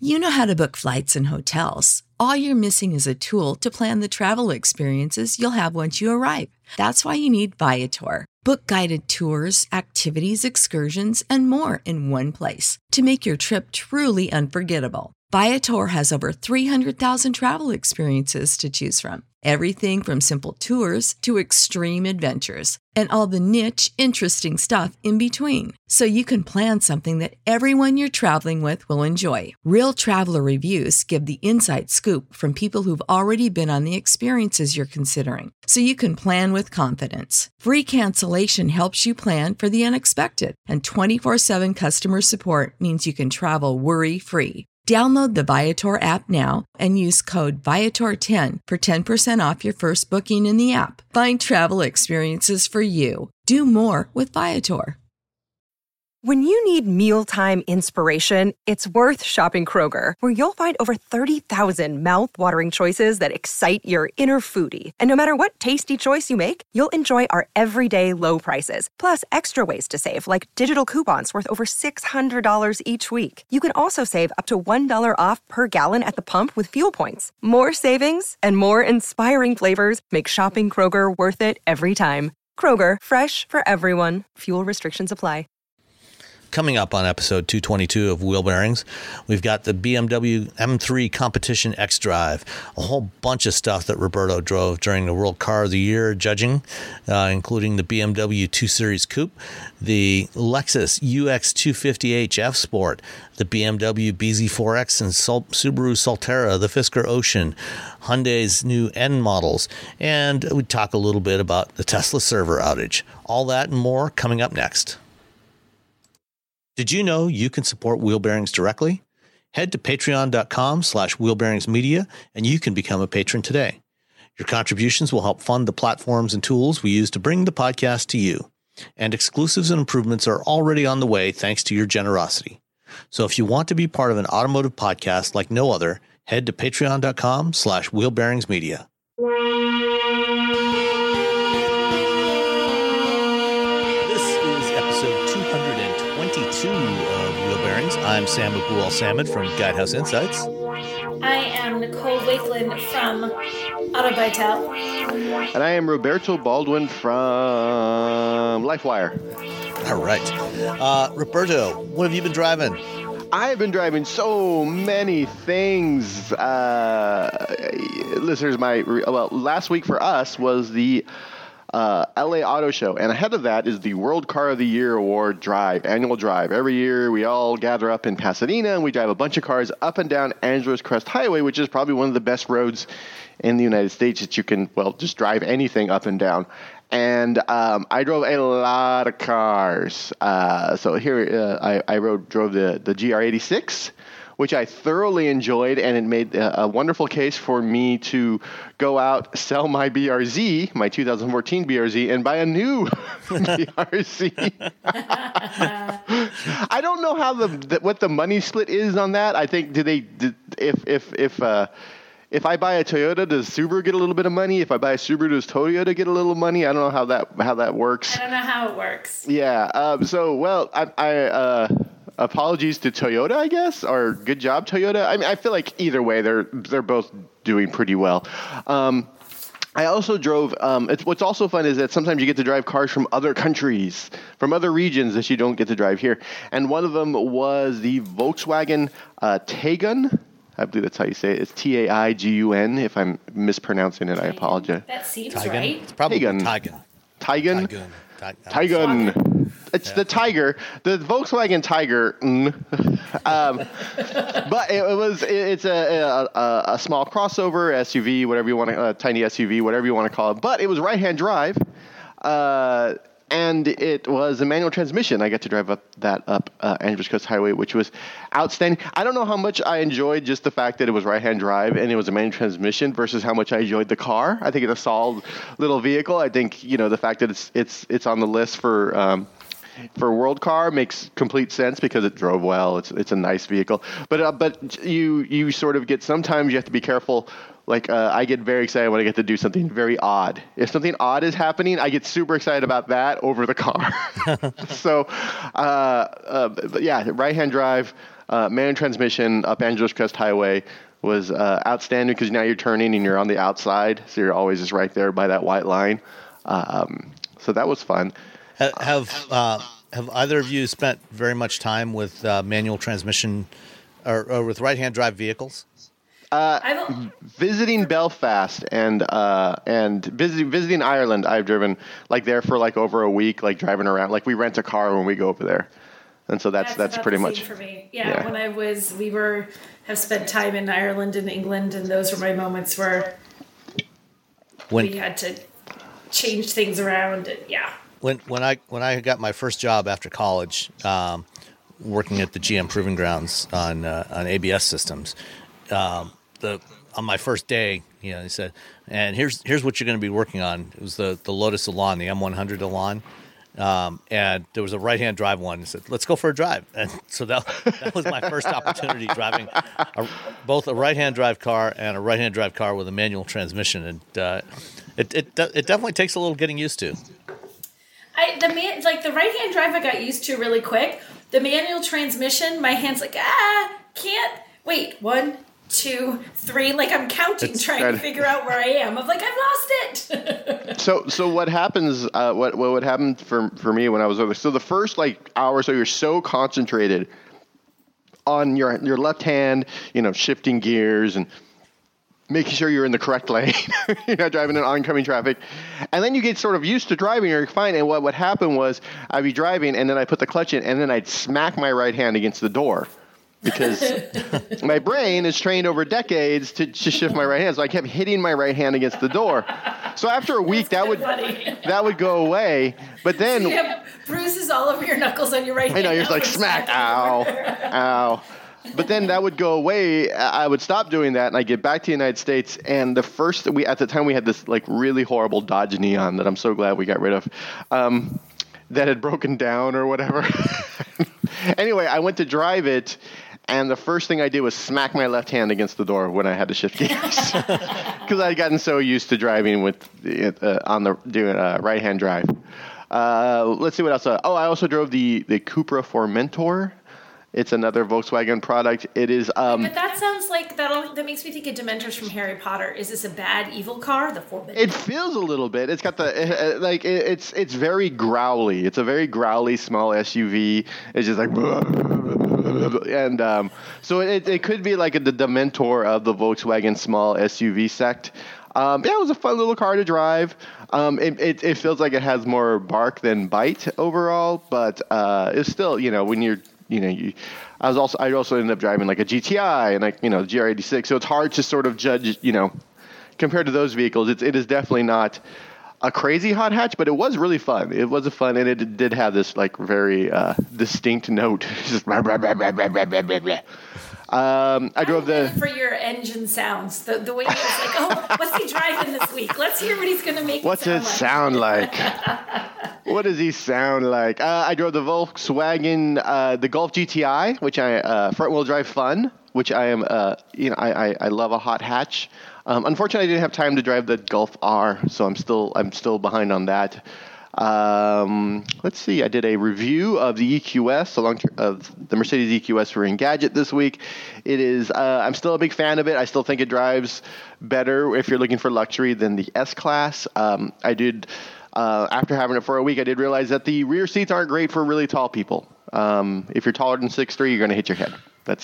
You know how to book flights and hotels. All you're missing is a tool to plan the travel experiences you'll have once you arrive. That's why you need Viator. Book guided tours, activities, excursions, and more in one place to make your trip truly unforgettable. Viator has over 300,000 travel experiences to choose from. Everything from simple tours to extreme adventures and all the niche, interesting stuff in between. So you can plan something that everyone you're traveling with will enjoy. Real traveler reviews give the inside scoop from people who've already been on the experiences you're considering. So you can plan with confidence. Free cancellation helps you plan for the unexpected. And 24/7 customer support means you can travel worry-free. Download the Viator app now and use code Viator10 for 10% off your first booking in the app. Find travel experiences for you. Do more with Viator. When you need mealtime inspiration, it's worth shopping Kroger, where you'll find over 30,000 mouth-watering choices that excite your inner foodie. And no matter what tasty choice you make, you'll enjoy our everyday low prices, plus extra ways to save, like digital coupons worth over $600 each week. You can also save up to $1 off per gallon at the pump with fuel points. More savings and more inspiring flavors make shopping Kroger worth it every time. Kroger, fresh for everyone. Fuel restrictions apply. Coming up on episode 222 of Wheel Bearings, we've got the BMW M3 Competition X-Drive, a whole bunch of stuff that Roberto drove during the World Car of the Year judging, including the BMW 2 Series Coupe, the Lexus UX250H F-Sport, the BMW BZ4X and Subaru Solterra, the Fisker Ocean, Hyundai's new N models, and we talk a little bit about the Tesla server outage. All that and more coming up next. Did you know you can support Wheel Bearings directly? Head to patreon.com/wheelbearingsmedia and you can become a patron today. Your contributions will help fund the platforms and tools we use to bring the podcast to you. And exclusives and improvements are already on the way thanks to your generosity. So if you want to be part of an automotive podcast like no other, head to patreon.com/wheelbearingsmedia. Of Wheel Bearings. I'm Sam Abu-Al-Samad from Guidehouse Insights. I am Nicole Wakeland from Autobytel. And I am Roberto Baldwin from LifeWire. All right. Roberto, what have you been driving? I've been driving so many things. Listeners, last week for us was the LA Auto Show, and ahead of that is the World Car of the Year Award drive, annual drive. Every year we all gather up in Pasadena and we drive a bunch of cars up and down Angeles Crest Highway, which is probably one of the best roads in the United States that you can, just drive anything up and down. And I drove a lot of cars. So here I drove the GR86, which I thoroughly enjoyed, and it made a wonderful case for me to go out, sell my BRZ, my 2014 BRZ, and buy a new BRZ. I don't know how what the money split is on that. I think if I buy a Toyota, does Subaru get a little bit of money? If I buy a Subaru, does Toyota get a little money? I don't know how that works. I don't know how it works. Yeah. Apologies to Toyota, I guess, or good job, Toyota. I mean, I feel like either way, they're both doing pretty well. I also drove. What's also fun is that sometimes you get to drive cars from other countries, from other regions that you don't get to drive here. And one of them was the Volkswagen Taygun. I believe that's how you say it. It's Taigun. If I'm mispronouncing it, I apologize. That seems Taygun? right. It's probably Taygun. Taygun. It's the Tiger, the Volkswagen Tiger. But it's a small crossover SUV, whatever you want to, tiny SUV, whatever you want to call it. But it was right-hand drive, and it was a manual transmission. I got to drive up Angeles Coast Highway, which was outstanding. I don't know how much I enjoyed just the fact that it was right-hand drive and it was a manual transmission versus how much I enjoyed the car. I think it's a solid little vehicle. I think the fact that it's on the list for World Car makes complete sense because it drove well. It's a nice vehicle, but you sort of get, sometimes you have to be careful. Like I get very excited when I get to do something very odd. If something odd is happening, I get super excited about that over the car. So, yeah, right-hand drive. manual transmission up Angeles Crest Highway was outstanding because now you're turning and you're on the outside, so you're always just right there by that white line. So that was fun. Have either of you spent very much time with manual transmission or with right-hand drive vehicles? Visiting Belfast and visiting Ireland, I've driven like there for like over a week, like driving around. Like we rent a car when we go over there, and so that's pretty much for me. Yeah, when have spent time in Ireland and England, and those were my moments where we had to change things around. And When I got my first job after college, working at the GM Proving Grounds on ABS systems, on my first day, they said, and here's what you're going to be working on. It was the Lotus Elan, the M100 Elan. And there was a right-hand drive one. And said, "Let's go for a drive." And so that was my first opportunity driving both a right-hand drive car and a right-hand drive car with a manual transmission. And it definitely takes a little getting used to. The right-hand drive I got used to really quick. The manual transmission, my hand's like, can't wait. 1, 2, 3. Like I'm counting, trying to figure out where I am. I'm like, I've lost it. So what happens? What would happen for me when I was over? So the first hour or so, you're so concentrated on your left hand, shifting gears and making sure you're in the correct lane. You're not driving in oncoming traffic. And then you get sort of used to driving, you're fine. And what would happen was I'd be driving and then I'd put the clutch in and then I'd smack my right hand against the door because my brain is trained over decades to shift my right hand. So I kept hitting my right hand against the door. So after a week, that would go away. But then... So you have bruises all over your knuckles on your right hand. I know, you're just like, smack, ow, ow. But then that would go away. I would stop doing that, and I'd get back to the United States. And at the time, we had this really horrible Dodge Neon that I'm so glad we got rid of, that had broken down or whatever. Anyway, I went to drive it, and the first thing I did was smack my left hand against the door when I had to shift gears because I'd gotten so used to driving with doing right-hand drive. Let's see what else. I also drove the Cupra Formentor. It's another Volkswagen product. It is. But that sounds like that makes me think of Dementors from Harry Potter. Is this a bad evil car? The Formentor. It feels a little bit. It's got it's very growly. It's a very growly small SUV. It's just like, and so it could be like the Dementor of the Volkswagen small SUV sect. It was a fun little car to drive. It feels like it has more bark than bite overall, but it's still when you're. I also ended up driving like a GTI and the GR86. So it's hard to sort of judge, compared to those vehicles. It is definitely not a crazy hot hatch, but it was really fun. It was fun, and it did have this very distinct note. Just blah, blah, blah, blah, blah, blah, blah, blah. I drove for your engine sounds. The way it's like, what's he driving this week? Let's hear what he's going to make. What's it sound like? What does he sound like? I drove the Volkswagen, the Golf GTI, which front wheel drive fun, which I am, I love a hot hatch. Unfortunately, I didn't have time to drive the Golf R, so I'm still behind on that. Let's see. I did a review of the EQS, of the Mercedes EQS for Engadget this week. It is. I'm still a big fan of it. I still think it drives better if you're looking for luxury than the S-Class. I did. After having it for a week, I did realize that the rear seats aren't great for really tall people. If you're taller than 6'3", you're going to hit your head. That's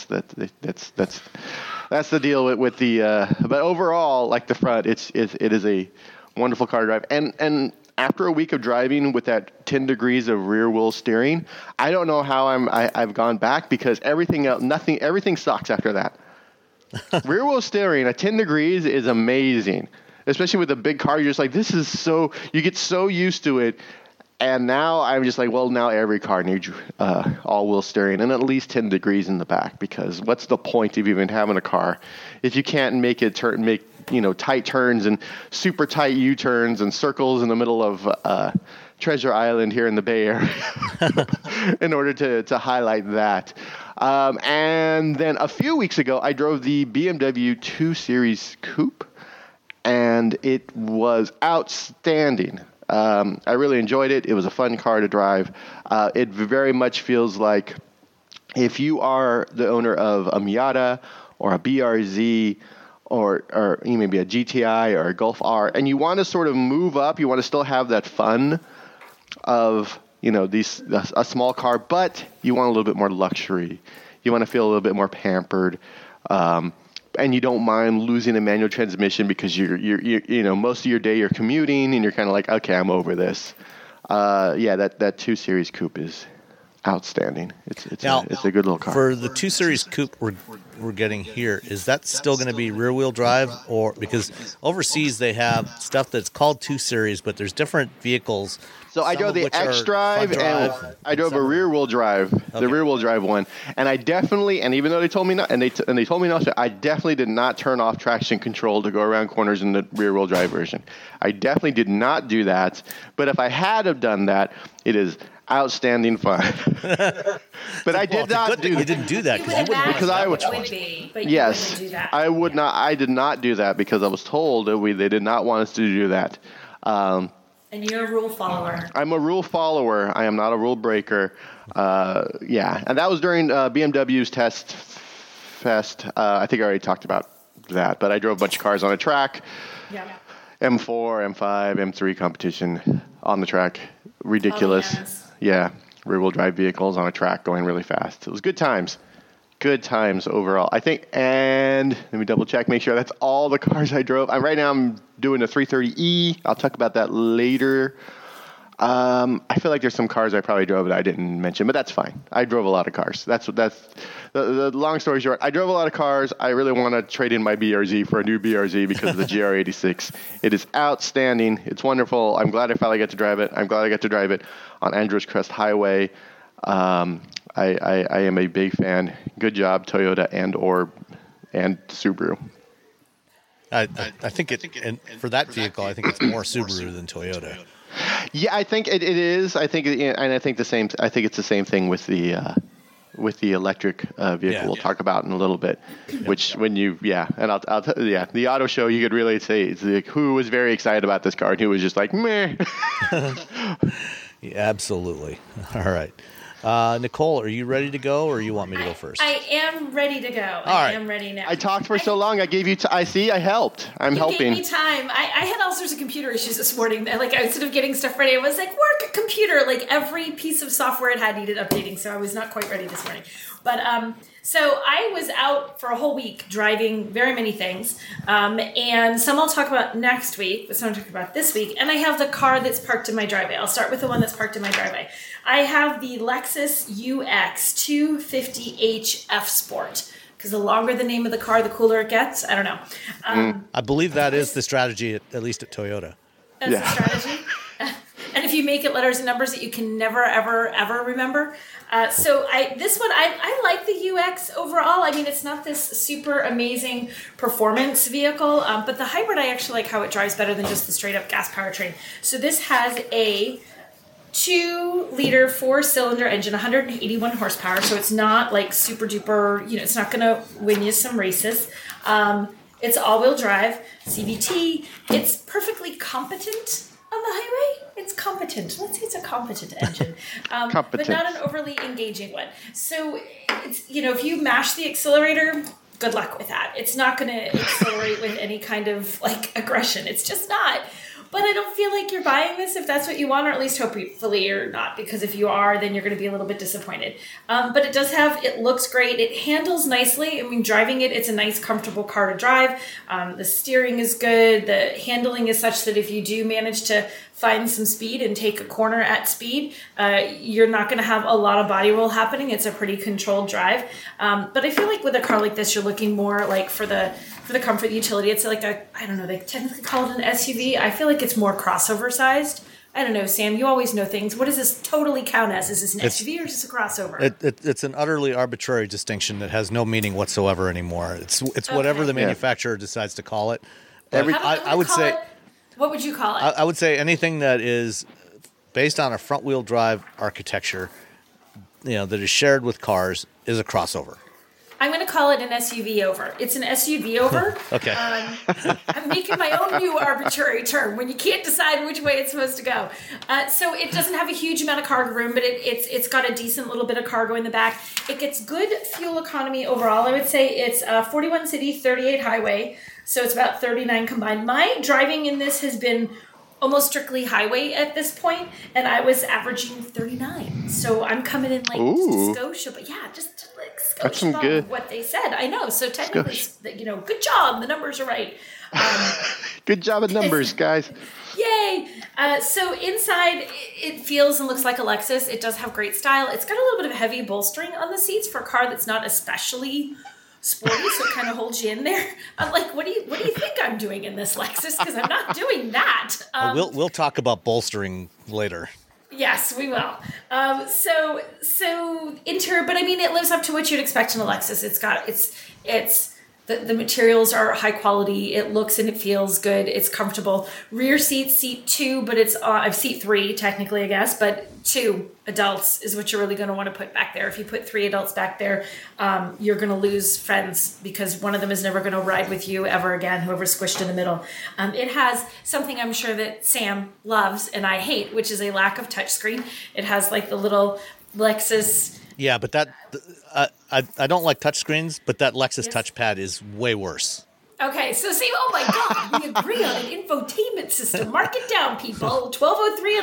the deal with the. But overall, like the front, it is a wonderful car to drive. And after a week of driving with that 10 degrees of rear wheel steering, I don't know how I've gone back because everything sucks after that. Rear wheel steering at 10 degrees is amazing. Especially with a big car, you're just like, this is so, you get so used to it. And now I'm just like, well, now every car needs all-wheel steering and at least 10 degrees in the back, because what's the point of even having a car if you can't make tight turns and super tight U-turns and circles in the middle of Treasure Island here in the Bay Area in order to highlight that. And then a few weeks ago, I drove the BMW 2 Series Coupe. And it was outstanding. I really enjoyed it. It was a fun car to drive. It very much feels like if you are the owner of a Miata or a BRZ or maybe a GTI or a Golf R, and you want to sort of move up, you want to still have that fun of, a small car, but you want a little bit more luxury. You want to feel a little bit more pampered. And you don't mind losing a manual transmission because you're most of your day you're commuting and you're kind of like, okay, I'm over this. That 2 Series Coupe is outstanding. It's a good little car. For the 2 Series Coupe we're getting here, is that still going to be rear-wheel drive, or because overseas they have stuff that's called 2 Series, but there's different vehicles. So I drove the X-Drive and I drove a rear-wheel drive, the rear-wheel drive one, and I definitely, and even though they told me not, and they told me not to, I definitely did not turn off traction control to go around corners in the rear-wheel drive version. I definitely did not do that, but if I had have done that, it is outstanding fun. But I did not do that. You didn't do that because I would be. But yes, you do that. I would not. I did not do that because I was told that they did not want us to do that. And you're a rule follower. I'm a rule follower. I am not a rule breaker. And that was during BMW's Test Fest. I think I already talked about that, but I drove a bunch of cars on a track. Yeah. M4, M5, M3 competition on the track. Ridiculous. Oh, yes. Yeah. Rear-wheel drive vehicles on a track going really fast. It was good times. Good times overall. I think, and let me double check, make sure that's all the cars I drove. Right now I'm doing a 330E. I'll talk about that later. I feel like there's some cars I probably drove that I didn't mention, but that's fine. I drove a lot of cars. That's the long story short. I drove a lot of cars. I really want to trade in my BRZ for a new BRZ because of the GR86. It is outstanding. It's wonderful. I'm glad I finally got to drive it. I'm glad I got to drive it on Andros Crest Highway. I am a big fan. Good job, Toyota and Subaru. I think for that vehicle, I think it's more Subaru than Toyota. Yeah, I think it is. I think, and I think the same. I think it's the same thing with the electric vehicle. Yeah. We'll talk about in a little bit. Which when and I'll tell you, the auto show, you could really say it's like, who was very excited about this car and who was just like meh. Yeah, absolutely. All right. Nicole, are you ready to go, or you want me to go first? I am ready to go. I am ready now. I talked for so long. I gave you. I helped. I'm helping. You gave me time. I had all sorts of computer issues this morning. Like I was sort of getting stuff ready. I was like, work, computer. Like every piece of software it had needed updating, so I was not quite ready this morning. But so I was out for a whole week driving very many things, and some I'll talk about next week, but some I'll talk about this week. And I have the car that's parked in my driveway. I'll start with the one that's parked in my driveway. I have the Lexus UX 250h F Sport, because the longer the name of the car, the cooler it gets. I don't know. I believe that is the strategy, at least at Toyota. That's the strategy. And if you make it letters and numbers that you can never, ever, ever remember. So this one, I like the UX overall. I mean, it's not this super amazing performance vehicle, but the hybrid, I actually like how it drives better than just the straight up gas powertrain. So this has a 2-liter 4-cylinder engine, 181 horsepower. So it's not like super duper, it's not going to win you some races. It's all-wheel drive, CVT. It's perfectly competent on the highway. It's competent. Let's say it's a competent engine, but not an overly engaging one. So it's, if you mash the accelerator, good luck with that. It's not going to accelerate with any kind of like aggression. It's just not. But I don't feel like you're buying this if that's what you want, or at least hopefully you're not, because if you are, then you're going to be a little bit disappointed. But it looks great. It handles nicely. I mean, driving it's a nice, comfortable car to drive. The steering is good. The handling is such that if you do manage to find some speed and take a corner at speed, you're not going to have a lot of body roll happening. It's a pretty controlled drive. But I feel like with a car like this, you're looking more like for the comfort utility. It's like I don't know, they technically call it an SUV. I feel like it's more crossover sized. I don't know, Sam, you always know things. What does this totally count as? Is this an SUV or just a crossover? It's an utterly arbitrary distinction that has no meaning whatsoever anymore. It's whatever the manufacturer decides to call it. I would say... What would you call it? I would say anything that is based on a front-wheel drive architecture, that is shared with cars, is a crossover. I'm going to call it an SUV over. It's an SUV over. Okay. I'm making my own new arbitrary term when you can't decide which way it's supposed to go. So it doesn't have a huge amount of cargo room, but it's got a decent little bit of cargo in the back. It gets good fuel economy overall. I would say it's 41 city, 38 highway. So it's about 39 combined. My driving in this has been almost strictly highway at this point, and I was averaging 39. So I'm coming in like Scotia, but yeah, just like Scotia. That's some good. What they said, I know. So technically, good job. The numbers are right. Good job at numbers, guys. Yay! So inside, it feels and looks like a Lexus. It does have great style. It's got a little bit of heavy bolstering on the seats for a car that's not especially sporty, so it kind of holds you in there. I'm like, what do you think I'm doing in this Lexus? Because I'm not doing that. We'll talk about bolstering later. Yes, we will. So interior, but I mean, it lives up to what you'd expect in a Lexus. It's the materials are high quality. It looks and it feels good. It's comfortable. Rear seat 2, but it's seat 3 technically, I guess, but 2 adults is what you're really going to want to put back there. If you put 3 adults back there, you're going to lose friends because one of them is never going to ride with you ever again, whoever's squished in the middle. It has something I'm sure that Sam loves and I hate, which is a lack of touchscreen. It has like the little Lexus. Yeah, but that I don't like touchscreens, but that Lexus touchpad is way worse. Okay, so see, oh my God, we agree on an infotainment system. Mark it down, people. 1203 and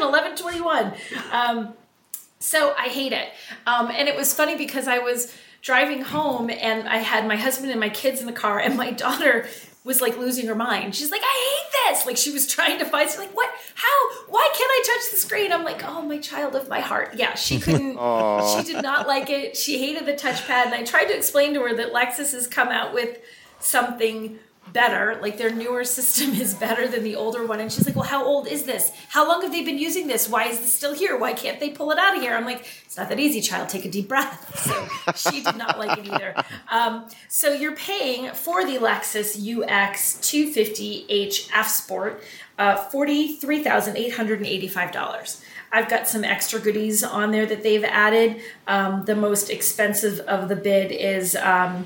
1121. So I hate it. And it was funny because I was driving home and I had my husband and my kids in the car, and my daughter was like losing her mind. She's like, I hate this. Like she was trying to find, she's like, what? How? Why can't I touch the screen? I'm like, oh, my child of my heart. Yeah, she couldn't, she did not like it. She hated the touchpad. And I tried to explain to her that Lexus has come out with something better. Like their newer system is better than the older one. And she's like, well, how old is this? How long have they been using this? Why is this still here? Why can't they pull it out of here? I'm like, it's not that easy, child. Take a deep breath. So she did not like it either. So you're paying for the Lexus UX 250h F Sport $43,885. I've got some extra goodies on there that they've added. The most expensive of the bid is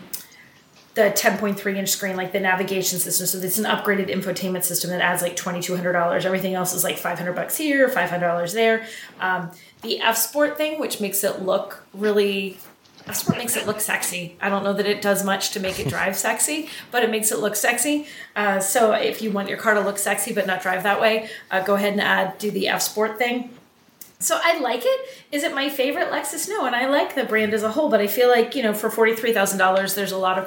the 10.3-inch screen, like the navigation system. So it's an upgraded infotainment system that adds like $2,200. Everything else is like $500 here, $500 there. The F Sport thing, which makes it look F Sport makes it look sexy. I don't know that it does much to make it drive sexy, but it makes it look sexy. So if you want your car to look sexy but not drive that way, go ahead and do the F Sport thing. So I like it. Is it my favorite Lexus? No, and I like the brand as a whole, but I feel like, for $43,000, there's a lot of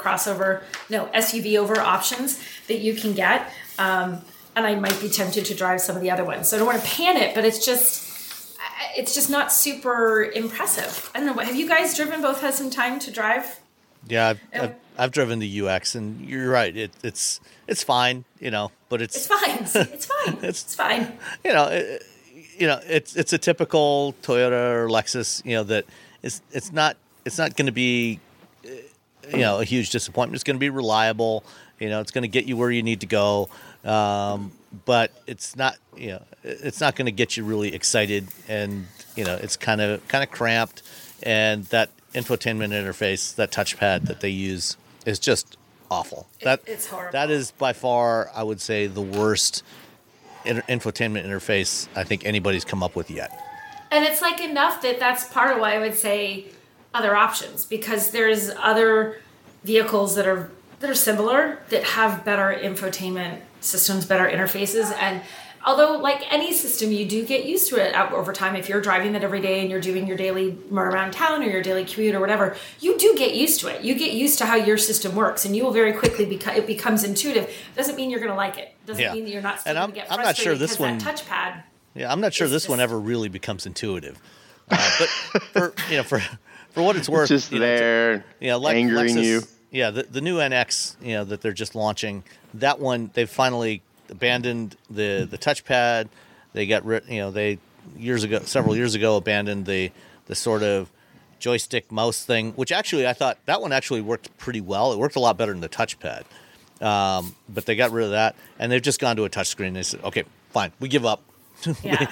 SUV over options that you can get. And I might be tempted to drive some of the other ones. So I don't want to pan it, but it's just not super impressive. I don't know. Have you guys driven? Both had some time to drive? Yeah, I've driven the UX, and you're right. It's fine, but it's fine. It's fine. It's fine. It's a typical Toyota or Lexus, that it's not going to be, a huge disappointment. It's going to be reliable. It's going to get you where you need to go. But it's not, it's not going to get you really excited, and, it's kind of cramped, and that infotainment interface, that touchpad that they use is just awful. It's horrible. That is by far, I would say, the worst infotainment interface I think anybody's come up with yet. And it's like enough that's part of why I would say other options, because there's other vehicles that are similar that have better infotainment systems, better interfaces. And although like any system, you do get used to it over time. If you're driving that every day and you're doing your daily run around town or your daily commute or whatever, you do get used to it. You get used to how your system works, and you will very quickly it becomes intuitive. Doesn't mean you're going to like it. Doesn't mean that you're not still going to get frustrated. I'm not sure this one, that touchpad. Yeah, I'm not sure this one ever really becomes intuitive. But for what it's worth, it's just there, angering Lexus, you. Yeah, the new NX, that they're just launching, that one they've finally abandoned the touchpad. They got rid, several years ago, abandoned the sort of joystick mouse thing, which actually I thought that one actually worked pretty well. It worked a lot better than the touchpad. But they got rid of that, and they've just gone to a touchscreen. They said, okay, fine, we give up. Yeah.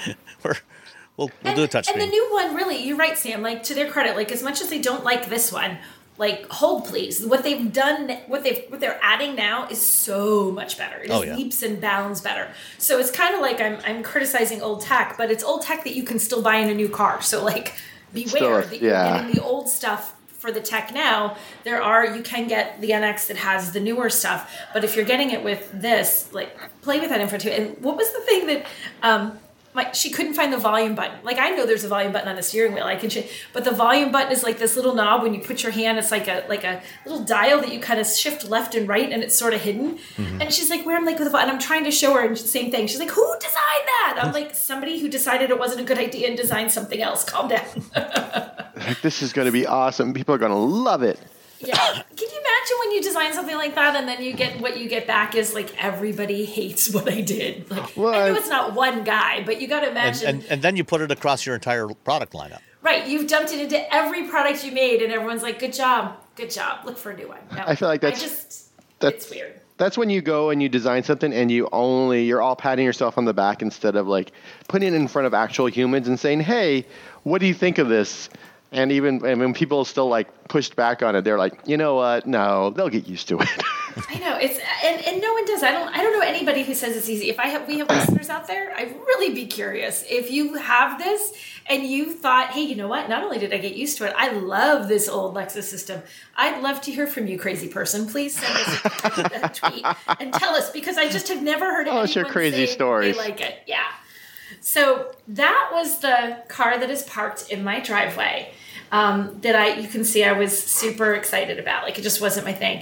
we'll do a touchscreen. And the new one, really, you're right, Sam, like to their credit, like as much as they don't like this one, like, hold please. What they're adding now is so much better. It is leaps and bounds better. So it's kind of like I'm criticizing old tech, but it's old tech that you can still buy in a new car. So like, beware that you're getting the old stuff for the tech now. You can get the NX that has the newer stuff, but if you're getting it with this, like, play with that info too. And what was the thing that she couldn't find the volume button? Like, I know there's a volume button on the steering wheel, I can change, but the volume button is like this little knob. When you put your hand, it's like a little dial that you kind of shift left and right, and it's sort of hidden. Mm-hmm. And she's like, where? I'm like, and I'm trying to show her, and same thing. She's like, who designed that? I'm like, somebody who decided it wasn't a good idea and designed something else. Calm down. Like, this is going to be awesome. People are going to love it. Yeah. Can you imagine when you design something like that and then what you get back is like, everybody hates what I did. Like, I know it's not one guy, but you got to imagine. And then you put it across your entire product lineup. Right. You've dumped it into every product you made, and everyone's like, good job. Good job. Look for a new one. No, I feel like it's weird. That's when you go and you design something and you're all patting yourself on the back instead of like putting it in front of actual humans and saying, hey, what do you think of this? And when people still like pushed back on it, they're like, you know what? No, they'll get used to it. I know it's and no one does. I don't know anybody who says it's easy. If we have listeners out there, I'd really be curious if you have this and you thought, hey, you know what? Not only did I get used to it, I love this old Lexus system. I'd love to hear from you, crazy person. Please send us a tweet and tell us, because I just have never heard anyone your crazy say stories. They like it. Yeah. So that was the car that is parked in my driveway. You can see I was super excited about. Like, it just wasn't my thing.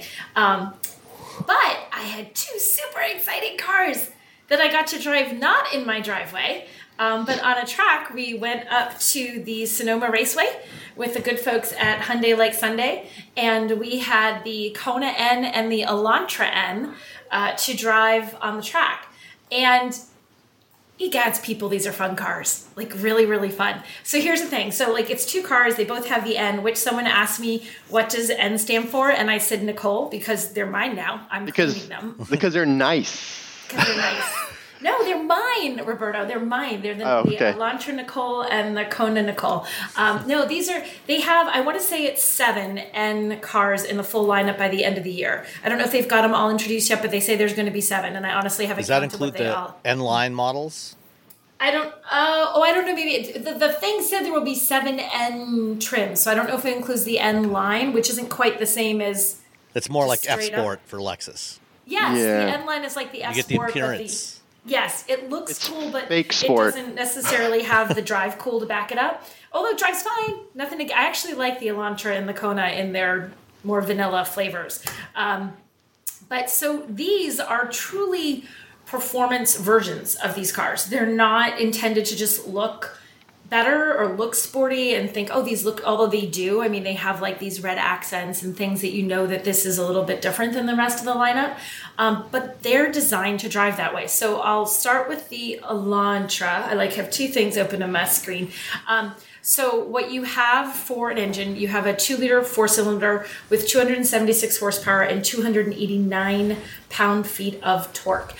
But I had two super exciting cars that I got to drive not in my driveway, but on a track. We went up to the Sonoma Raceway with the good folks at Hyundai Like Sunday, and we had the Kona N and the Elantra N to drive on the track. And egads, people, these are fun cars. Like, really, really fun. So here's the thing. So, like, it's two cars. They both have the N, which someone asked me, what does N stand for? And I said Nicole, because they're mine now. I'm claiming them. Because they're nice. Because they're nice. No, they're mine, Roberto. They're mine. They're the Elantra Nicole and the Kona Nicole. No, they have, I want to say it's 7 N cars in the full lineup by the end of the year. I don't know if they've got them all introduced yet, but they say there's going to be 7, and I honestly haven't counted what they all. Does that include the N-line models? I don't know. Maybe the thing said there will be 7 N trims, so I don't know if it includes the N line, which isn't quite the same as. It's more like F Sport for Lexus. Yes, the N line is like the F Sport. You get the appearance. Yes, it looks cool, but fake sport. It doesn't necessarily have the drive cool to back it up. Although it drives fine. Nothing. I actually like the Elantra and the Kona in their more vanilla flavors. But so these are truly performance versions of these cars. They're not intended to just look better or look sporty and think, oh, these look, although they do. I mean, they have like these red accents and things that you know that this is a little bit different than the rest of the lineup. But they're designed to drive that way. So I'll start with the Elantra. I have two things open on my screen. So what you have for an engine, you have a 2-liter 4-cylinder with 276 horsepower and 289 pound-feet of torque.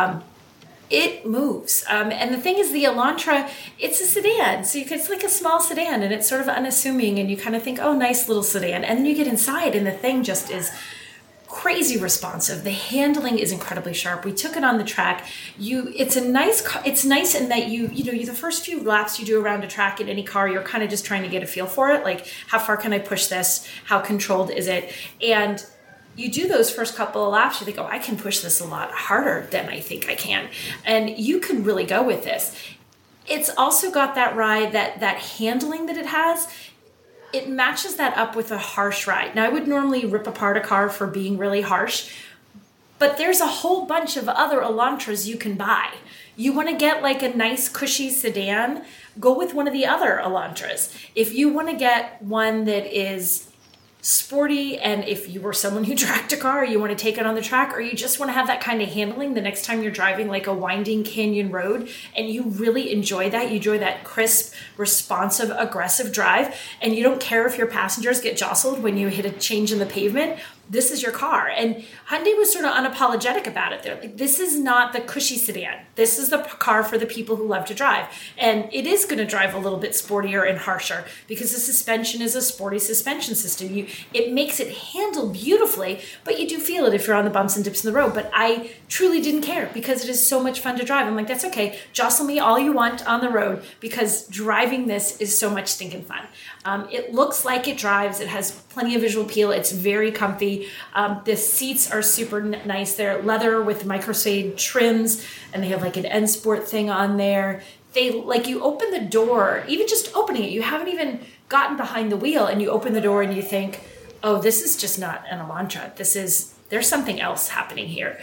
It moves. And the thing is, the Elantra, it's a sedan. So it's like a small sedan, and it's sort of unassuming, and you kind of think, oh, nice little sedan. And then you get inside, and the thing just is crazy responsive. The handling is incredibly sharp. We took it on the track. It's nice in that you the first few laps you do around a track in any car, you're kind of just trying to get a feel for it. Like, how far can I push this? How controlled is it? And you do those first couple of laps, you think, oh, I can push this a lot harder than I think I can. And you can really go with this. It's also got that ride, that handling that it has. It matches that up with a harsh ride. Now, I would normally rip apart a car for being really harsh, but there's a whole bunch of other Elantras you can buy. You want to get like a nice cushy sedan, go with one of the other Elantras. If you want to get one that is sporty, and if you were someone who tracked a car, you want to take it on the track, or you just want to have that kind of handling the next time you're driving like a winding canyon road, and you really enjoy that crisp, responsive, aggressive drive, and you don't care if your passengers get jostled when you hit a change in the pavement, this is your car. And Hyundai was sort of unapologetic about it. They're like, this is not the cushy sedan. This is the car for the people who love to drive. And it is going to drive a little bit sportier and harsher because the suspension is a sporty suspension system. It makes it handle beautifully, but you do feel it if you're on the bumps and dips in the road. But I truly didn't care because it is so much fun to drive. I'm like, that's okay. Jostle me all you want on the road because driving this is so much stinking fun. It looks like it drives. It has plenty of visual appeal. It's very comfy. The seats are super nice. They're leather with microsuede trims, and they have like an N Sport thing on there. They like you open the door, even just opening it. You haven't even gotten behind the wheel, and you open the door and you think, "Oh, this is just not an Elantra. There's something else happening here."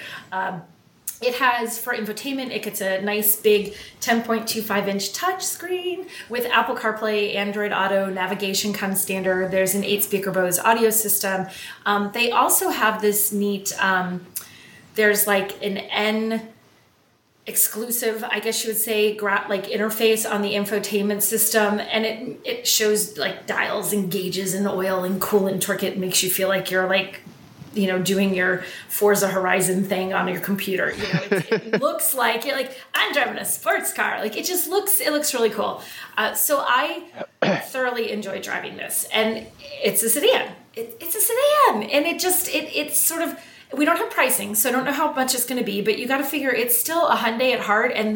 It has, for infotainment, it gets a nice big 10.25-inch touchscreen with Apple CarPlay, Android Auto, navigation comes standard. There's an 8-speaker Bose audio system. They also have this neat, there's like an N exclusive, I guess you would say, like interface on the infotainment system, and it shows like dials and gauges and oil and coolant torque. It makes you feel like you're like, doing your Forza Horizon thing on your computer. It looks like you're like, I'm driving a sports car. Like it looks really cool. So I thoroughly enjoy driving this, and it's a sedan. It's a sedan, and it's sort of, we don't have pricing, so I don't know how much it's going to be, but you got to figure it's still a Hyundai at heart, and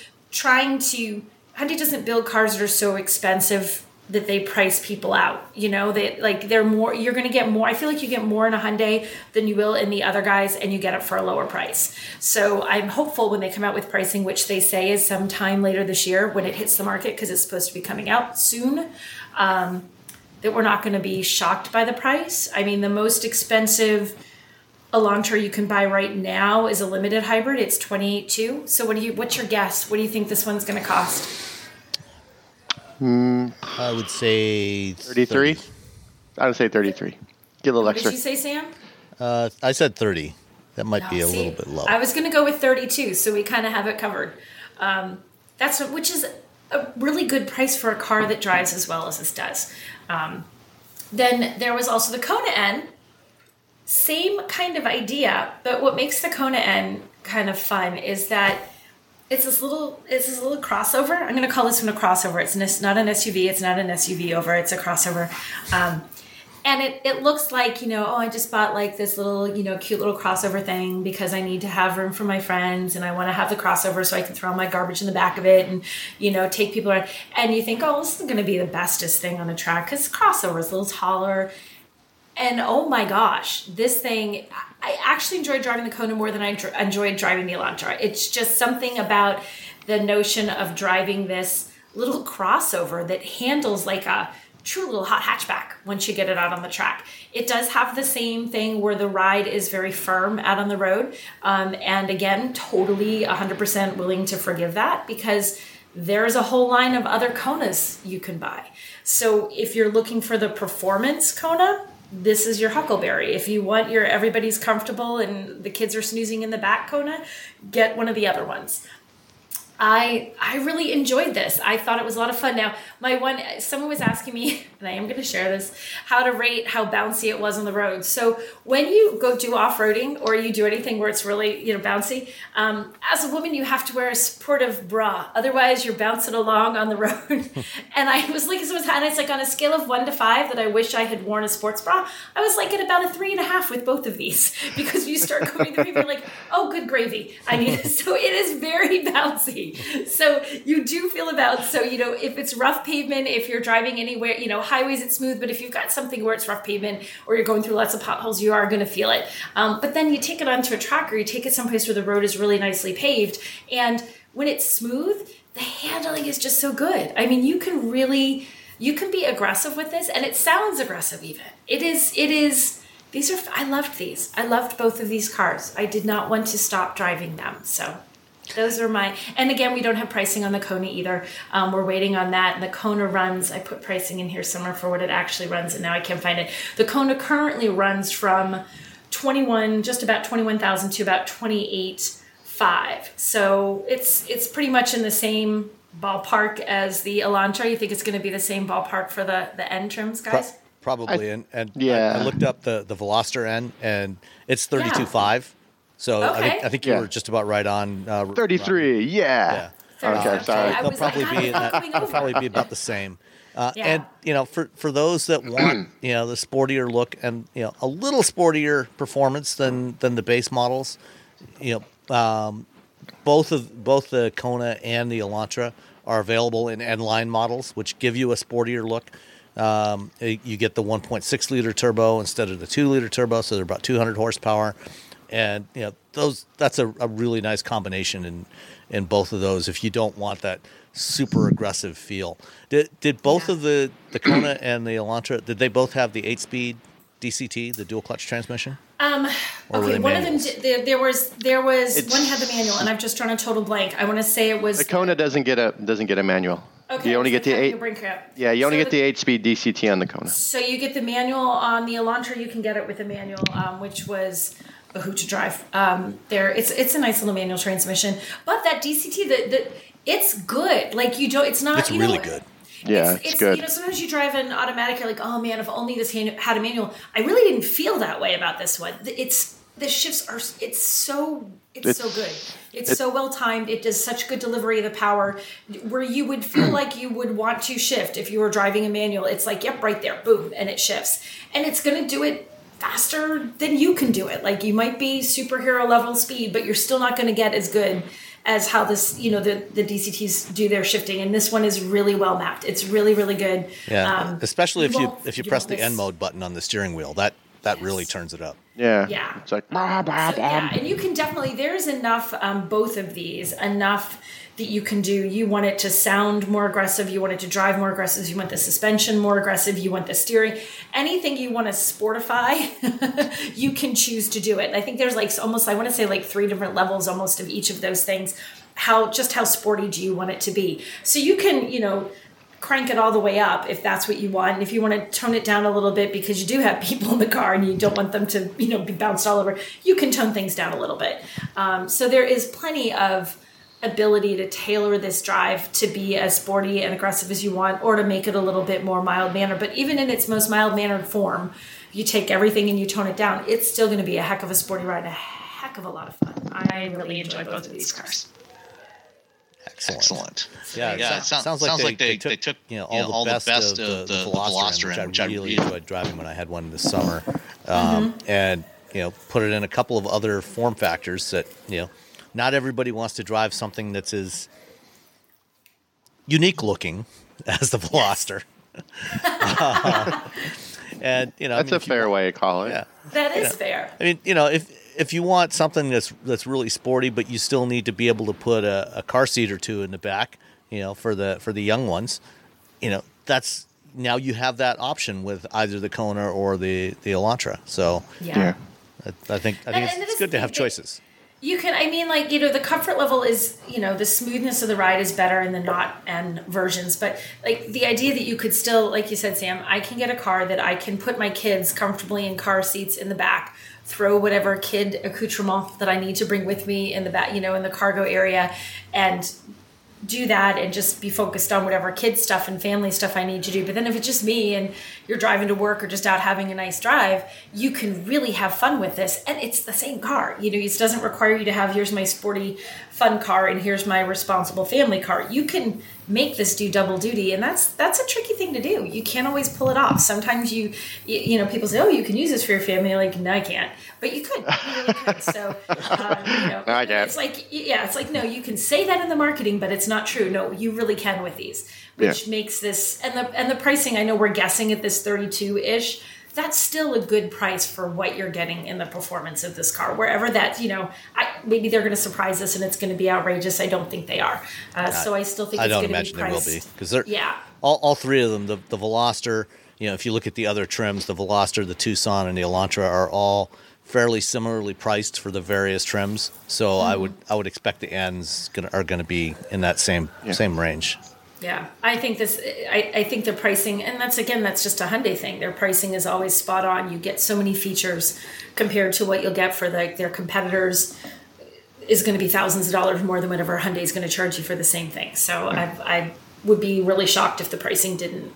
Hyundai doesn't build cars that are so expensive that they price people out. They're more, you're going to get more. I feel like you get more in a Hyundai than you will in the other guys, and you get it for a lower price. So I'm hopeful when they come out with pricing, which they say is sometime later this year when it hits the market, because it's supposed to be coming out soon, that we're not going to be shocked by the price. I mean, the most expensive Elantra you can buy right now is a limited hybrid. It's $28,200. So what's your guess? What do you think this one's going to cost? I would say 33. I would say 33. Get a little extra. What did you say, Sam? I said 30. That might be a little bit low. I was going to go with 32, so we kind of have it covered. Which is a really good price for a car that drives as well as this does. Then there was also the Kona N. Same kind of idea, but what makes the Kona N kind of fun is that it's this little crossover. I'm going to call this one a crossover. It's not an SUV. It's not an SUV over. It's a crossover. And it looks like, I just bought like this little, cute little crossover thing because I need to have room for my friends and I want to have the crossover so I can throw my garbage in the back of it and, take people around. And you think, oh, this is going to be the bestest thing on the track because crossover is a little taller. And oh my gosh, this thing, I actually enjoyed driving the Kona more than I enjoyed driving the Elantra. It's just something about the notion of driving this little crossover that handles like a true little hot hatchback once you get it out on the track. It does have the same thing where the ride is very firm out on the road. And again, totally 100% willing to forgive that because there's a whole line of other Konas you can buy. So if you're looking for the performance Kona, this is your Huckleberry. If you want your everybody's comfortable and the kids are snoozing in the back Kona, get one of the other ones. I really enjoyed this. I thought it was a lot of fun. Now, someone was asking me, and I am going to share this, how to rate how bouncy it was on the road. So when you go do off-roading or you do anything where it's really, bouncy, as a woman, you have to wear a supportive bra. Otherwise, you're bouncing along on the road. And I was like, and it's like on a scale of 1 to 5 that I wish I had worn a sports bra. I was like at about a 3.5 with both of these because you start going through, you're like, oh, good gravy. I need this. So it is very bouncy. So you do feel if it's rough pavement, if you're driving anywhere, highways it's smooth, but if you've got something where it's rough pavement or you're going through lots of potholes, you are going to feel it. But then you take it onto a track or you take it someplace where the road is really nicely paved. And when it's smooth, the handling is just so good. I mean, you can be aggressive with this, and it sounds aggressive even. It is. I loved these. I loved both of these cars. I did not want to stop driving them. So those are and again, we don't have pricing on the Kona either. We're waiting on that. And the Kona runs, I put pricing in here somewhere for what it actually runs, and now I can't find it. The Kona currently runs from just about 21,000 to about 28,500. So it's pretty much in the same ballpark as the Elantra. You think it's going to be the same ballpark for the N trims, guys? probably. I looked up the Veloster N, and it's 32.5. So okay. I think you were just about right on. 33, yeah. Okay, sorry. They'll probably be about the same. And for those that want the sportier look and a little sportier performance than the base models, both the Kona and the Elantra are available in N-line models, which give you a sportier look. You get the 1.6 liter turbo instead of the 2 liter turbo, so they're about 200 horsepower, and that's a really nice combination in both of those. If you don't want that super aggressive feel, did both of the Kona and the Elantra, did they both have the 8-speed DCT, the dual clutch transmission? Okay, one of them there was one had the manual, and I've just drawn a total blank. I want to say it was the Kona doesn't get a manual. Okay, you only get the 8. Yeah, you only get the 8-speed DCT on the Kona. So you get the manual on the Elantra. You can get it with a manual, which was a hoot to drive. It's a nice little manual transmission, but that DCT, it's good. Like it's not. It's really good. Yeah, it's good. Sometimes you drive an automatic, you're like, oh man, if only this had a manual. I really didn't feel that way about this one. The shifts are, it's so good. It's so well timed. It does such good delivery of the power where you would feel like you would want to shift if you were driving a manual. It's like, yep, right there, boom, and it shifts. And it's going to do it faster than you can do it. Like you might be superhero level speed, but you're still not going to get as good as how this, the DCTs do their shifting. And this one is really well mapped. It's really, really good. Yeah, especially if you press the N mode button on the steering wheel, that really turns it up. Yeah. Yeah. It's like, and you can definitely, there's enough, both of these, enough that you can do. You want it to sound more aggressive. You want it to drive more aggressive. You want the suspension more aggressive. You want the steering. Anything you want to sportify, you can choose to do it. I think there's almost, I want to say 3 different levels almost of each of those things. How sporty do you want it to be? So you can, crank it all the way up if that's what you want. And if you want to tone it down a little bit because you do have people in the car and you don't want them to, be bounced all over, you can tone things down a little bit. So there is plenty of ability to tailor this drive to be as sporty and aggressive as you want, or to make it a little bit more mild-mannered. But even in its most mild-mannered form, you take everything and you tone it down, it's still going to be a heck of a sporty ride, a heck of a lot of fun. I really enjoy both of these cars. Excellent. Yeah, it sounds like they took all the best of the Veloster, which I really enjoyed driving when I had one this summer, and put it in a couple of other form factors that not everybody wants to drive something that's as unique looking as the Veloster. And that's a fair way to call it. Yeah, that is fair. I mean, if you want something that's really sporty, but you still need to be able to put a car seat or two in the back, for the young ones, that's now you have that option with either the Kona or the Elantra. So I think it's good to have choices. You can, the comfort level is, the smoothness of the ride is better in the not N versions. But the idea that you could still, like you said, Sam, I can get a car that I can put my kids comfortably in car seats in the back, throw whatever kid accoutrement that I need to bring with me in the back, in the cargo area, and do that and just be focused on whatever kid stuff and family stuff I need to do. But then if it's just me and you're driving to work or just out having a nice drive, you can really have fun with this. And it's the same car. It doesn't require you to have, here's my sporty fun car and here's my responsible family car. You can make this do double duty, and that's a tricky thing to do. You can't always pull it off. Sometimes people say, oh, you can use this for your family. You're like, no, I can't. But you could. You really could. So, No, I can't. It's like, no, you can say that in the marketing, but it's not true. No, you really can with these, which makes this, and the pricing, I know we're guessing at this 32-ish. That's still a good price for what you're getting in the performance of this car. Wherever that, maybe they're going to surprise us and it's going to be outrageous. I don't think they are. So I still think it's going to be priced. I don't imagine they will be. Because all three of them, the Veloster, if you look at the other trims, the Veloster, the Tucson, and the Elantra are all fairly similarly priced for the various trims. So I would expect the N's are going to be in that same range. Yeah, I think I think the pricing, and that's just a Hyundai thing. Their pricing is always spot on. You get so many features compared to what you'll get for their competitors is going to be thousands of dollars more than whatever Hyundai is going to charge you for the same thing. So I would be really shocked if the pricing didn't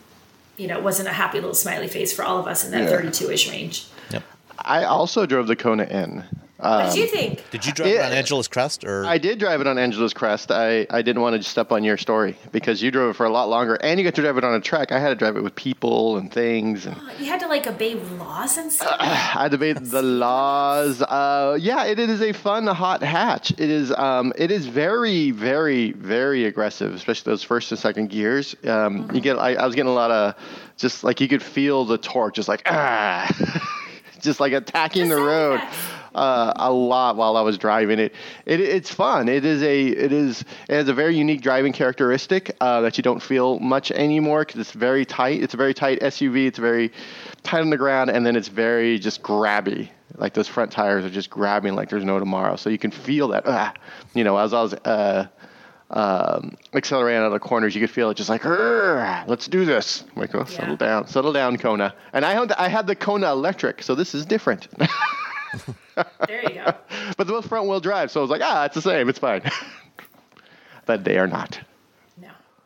it wasn't a happy little smiley face for all of us in that 32-ish range. Yep. I also drove the Kona N. What did you think? Did you drive it on Angela's Crest? Or I did drive it on Angela's Crest. I didn't want to step on your story because you drove it for a lot longer, and you got to drive it on a track. I had to drive it with people and things. And you had to obey laws and stuff. I had to obey the laws. It is a fun hot hatch. It is very, very, very aggressive, especially those first and second gears. I was getting a lot of just like you could feel the torque, just like just like attacking the road. A lot while I was driving it. It's fun. It has a very unique driving characteristic that you don't feel much anymore because it's very tight. It's a very tight SUV. It's very tight on the ground, and then it's very just grabby. Like those front tires are just grabbing like there's no tomorrow. So you can feel that. As I was accelerating out of the corners, you could feel it just like, let's do this. I'm like, settle down, Kona. And I had the Kona electric, so this is different. There you go. But they're both front-wheel drive, so I was like, it's the same. It's fine. But they are not. No.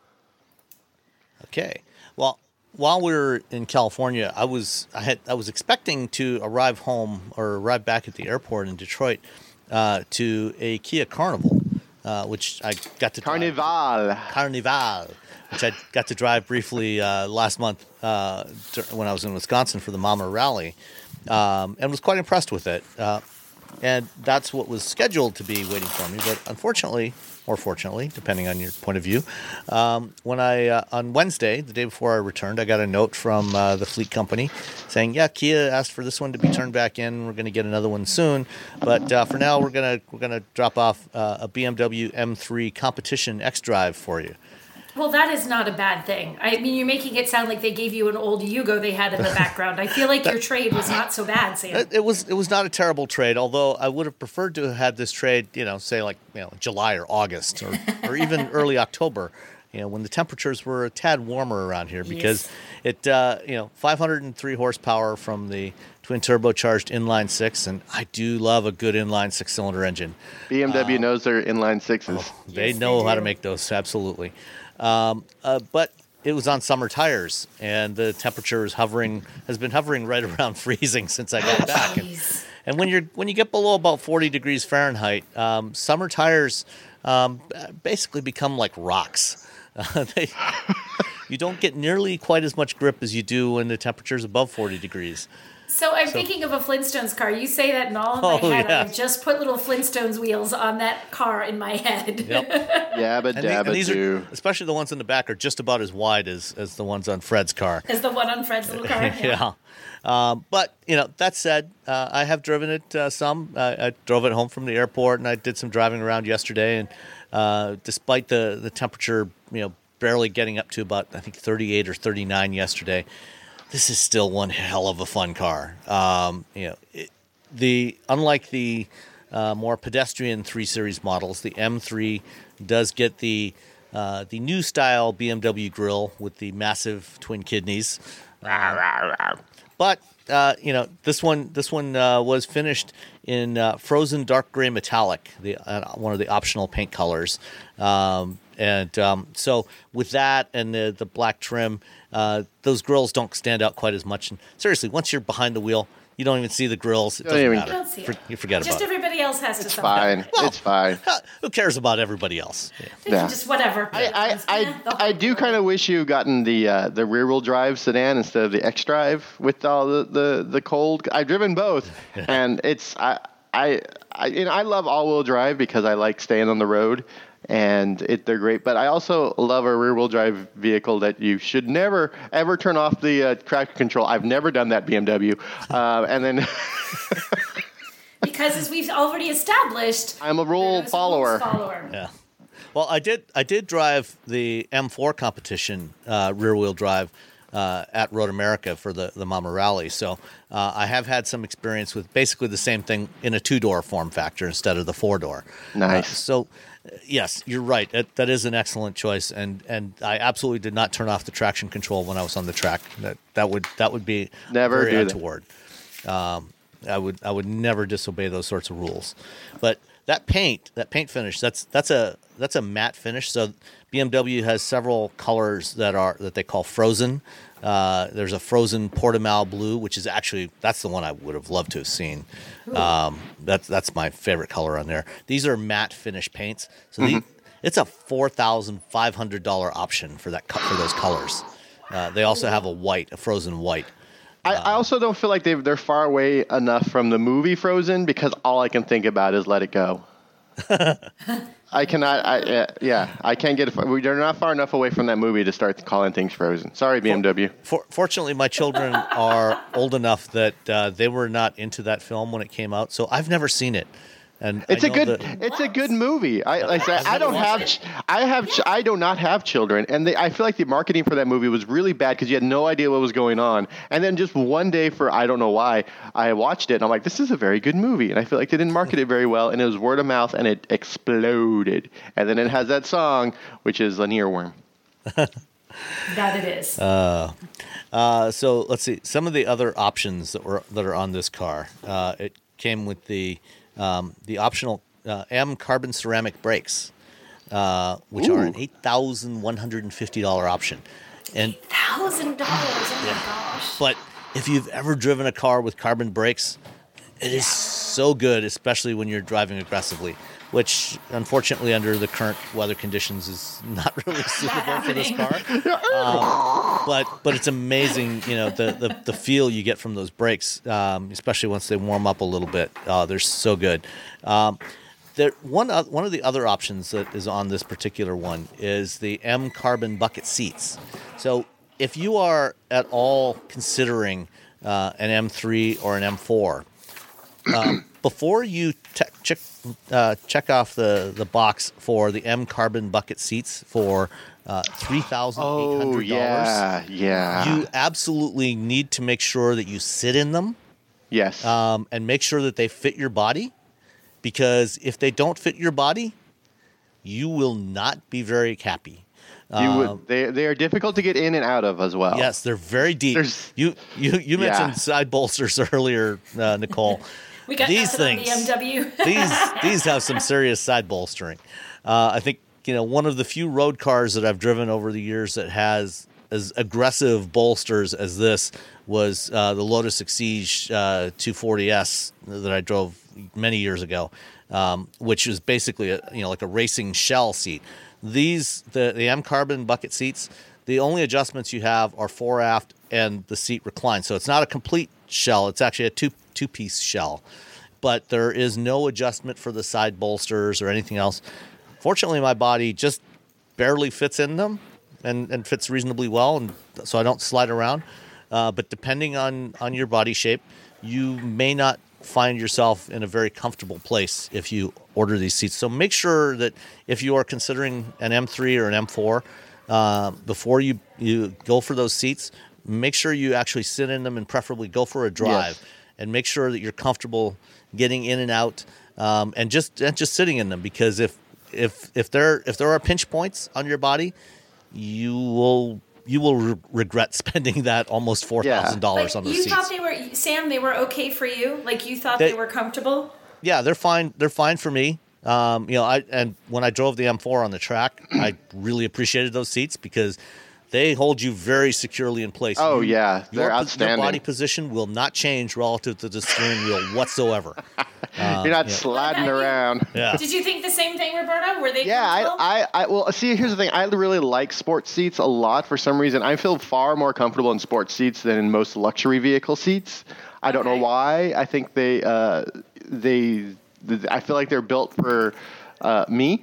Okay. Well, while we were in California, I was expecting to arrive back at the airport in Detroit to a Kia Carnival, which I got to Carnival, which I got to drive briefly last month when I was in Wisconsin for the Mama Rally. And was quite impressed with it. And that's what was scheduled to be waiting for me. But unfortunately, or fortunately, depending on your point of view, when on Wednesday, the day before I returned, I got a note from the fleet company saying, Kia asked for this one to be turned back in. We're going to get another one soon. But for now, we're gonna drop off a BMW M3 Competition X-Drive for you. Well, that is not a bad thing. I mean, you're making it sound like they gave you an old Yugo they had in the background. I feel like your trade was not so bad, Sam. It was not a terrible trade, although I would have preferred to have had this trade, say July or August or even early October, when the temperatures were a tad warmer around here because it 503 horsepower from the twin turbocharged inline six, and I do love a good inline six-cylinder engine. BMW knows their inline sixes. They know how to make those, absolutely. But it was on summer tires, and the temperature has been hovering right around freezing since I got back. And when you get below about 40 degrees Fahrenheit, summer tires basically become like rocks. You don't get nearly quite as much grip as you do when the temperature is above 40 degrees. So I'm thinking of a Flintstones car. You say that in all of my head. Yeah. I've just put little Flintstones wheels on that car in my head. Yep. And these are, especially the ones in the back, are just about as wide as the ones on Fred's car. As the one on Fred's little car. Yeah. But that said, I have driven it some. I drove it home from the airport, and I did some driving around yesterday. And despite the temperature, barely getting up to about, I think, 38 or 39 yesterday, this is still one hell of a fun car. Unlike the more pedestrian 3 Series models, the M3 does get the new style BMW grille with the massive twin kidneys. But this one was finished in frozen dark gray metallic, one of the optional paint colors. So with that and the black trim, those grills don't stand out quite as much. And seriously, once you're behind the wheel, you don't even see the grills. It doesn't matter. You don't see it. You forget about it. Just everybody else has to. It's fine. It's fine. Who cares about everybody else? Yeah. Just whatever. I do kind of wish you gotten the rear wheel drive sedan instead of the X Drive with all the cold. I've driven both, and I love all wheel drive because I like staying on the road. And they're great, but I also love a rear-wheel drive vehicle that you should never ever turn off the traction control. I've never done that, BMW. And then because as we've already established, I'm a rule follower. Yeah. Well, I did drive the M4 competition rear-wheel drive at Road America for the Mama Rally, so I have had some experience with basically the same thing in a 2-door form factor instead of the 4-door. Nice. Yes, you're right. That is an excellent choice, and I absolutely did not turn off the traction control when I was on the track. That would be never very untoward. I would never disobey those sorts of rules. But that paint finish, that's a matte finish. So BMW has several colors that they call frozen. There's a frozen Portimao blue, which is actually, that's the one I would have loved to have seen. That's my favorite color on there. These are matte finish paints. So it's a $4,500 option for those colors. They also have a frozen white. I also don't feel like they're far away enough from the movie Frozen, because all I can think about is Let It Go. I cannot. I can't get. They're not far enough away from that movie to start calling things Frozen. Sorry, BMW. Fortunately, my children are old enough that they were not into that film when it came out, so I've never seen it. And it's a good movie. I do not have children, and I feel like the marketing for that movie was really bad because you had no idea what was going on. And then just one day, for I don't know why, I watched it and I'm like, this is a very good movie. And I feel like they didn't market it very well, and it was word of mouth, and it exploded. And then it has that song, which is an earworm. That it is. So let's see some of the other options that are on this car. It came with the optional M carbon ceramic brakes, which are an $8,150 option. And $8,000. Oh my gosh! But if you've ever driven a car with carbon brakes, it is so good, especially when you're driving aggressively, which unfortunately under the current weather conditions is not really suitable for this car. But it's amazing, the feel you get from those brakes, especially once they warm up a little bit. They're so good. One of the other options that is on this particular one is the M Carbon bucket seats. So if you are at all considering an M3 or an M4, before you check off the box for the M Carbon bucket seats for $3,800, you absolutely need to make sure that you sit in them. Yes. And make sure that they fit your body, because if they don't fit your body, you will not be very happy. They are difficult to get in and out of as well. Yes, they're very deep. You mentioned side bolsters earlier, Nicole. We got these things. On the BMW. these have some serious side bolstering. I think one of the few road cars that I've driven over the years that has as aggressive bolsters as this was the Lotus Exige 240S that I drove many years ago, which is basically like a racing shell seat. The M Carbon bucket seats, the only adjustments you have are fore aft and the seat reclines. So it's not a complete shell. It's actually a two-piece shell. But there is no adjustment for the side bolsters or anything else. Fortunately, my body just barely fits in them and fits reasonably well, and so I don't slide around. But depending on your body shape, you may not find yourself in a very comfortable place if you order these seats. So make sure that if you are considering an M3 or an M4, before you go for those seats, make sure you actually sit in them and preferably go for a drive, and make sure that you're comfortable getting in and out, and just sitting in them, because if there are pinch points on your body, you will regret spending that almost $4,000 on those seats. You thought they were okay for you? Like you thought they were comfortable? Yeah, they're fine. They're fine for me. And when I drove the M4 on the track, I really appreciated those seats because they hold you very securely in place. Oh, they're outstanding. Your body position will not change relative to the steering wheel whatsoever. You're not sliding around. Yeah. Did you think the same thing, Roberto? Were they comfortable? Well, see, here's the thing. I really like sports seats a lot for some reason. I feel far more comfortable in sports seats than in most luxury vehicle seats. I don't know why. I think I feel like they're built for me.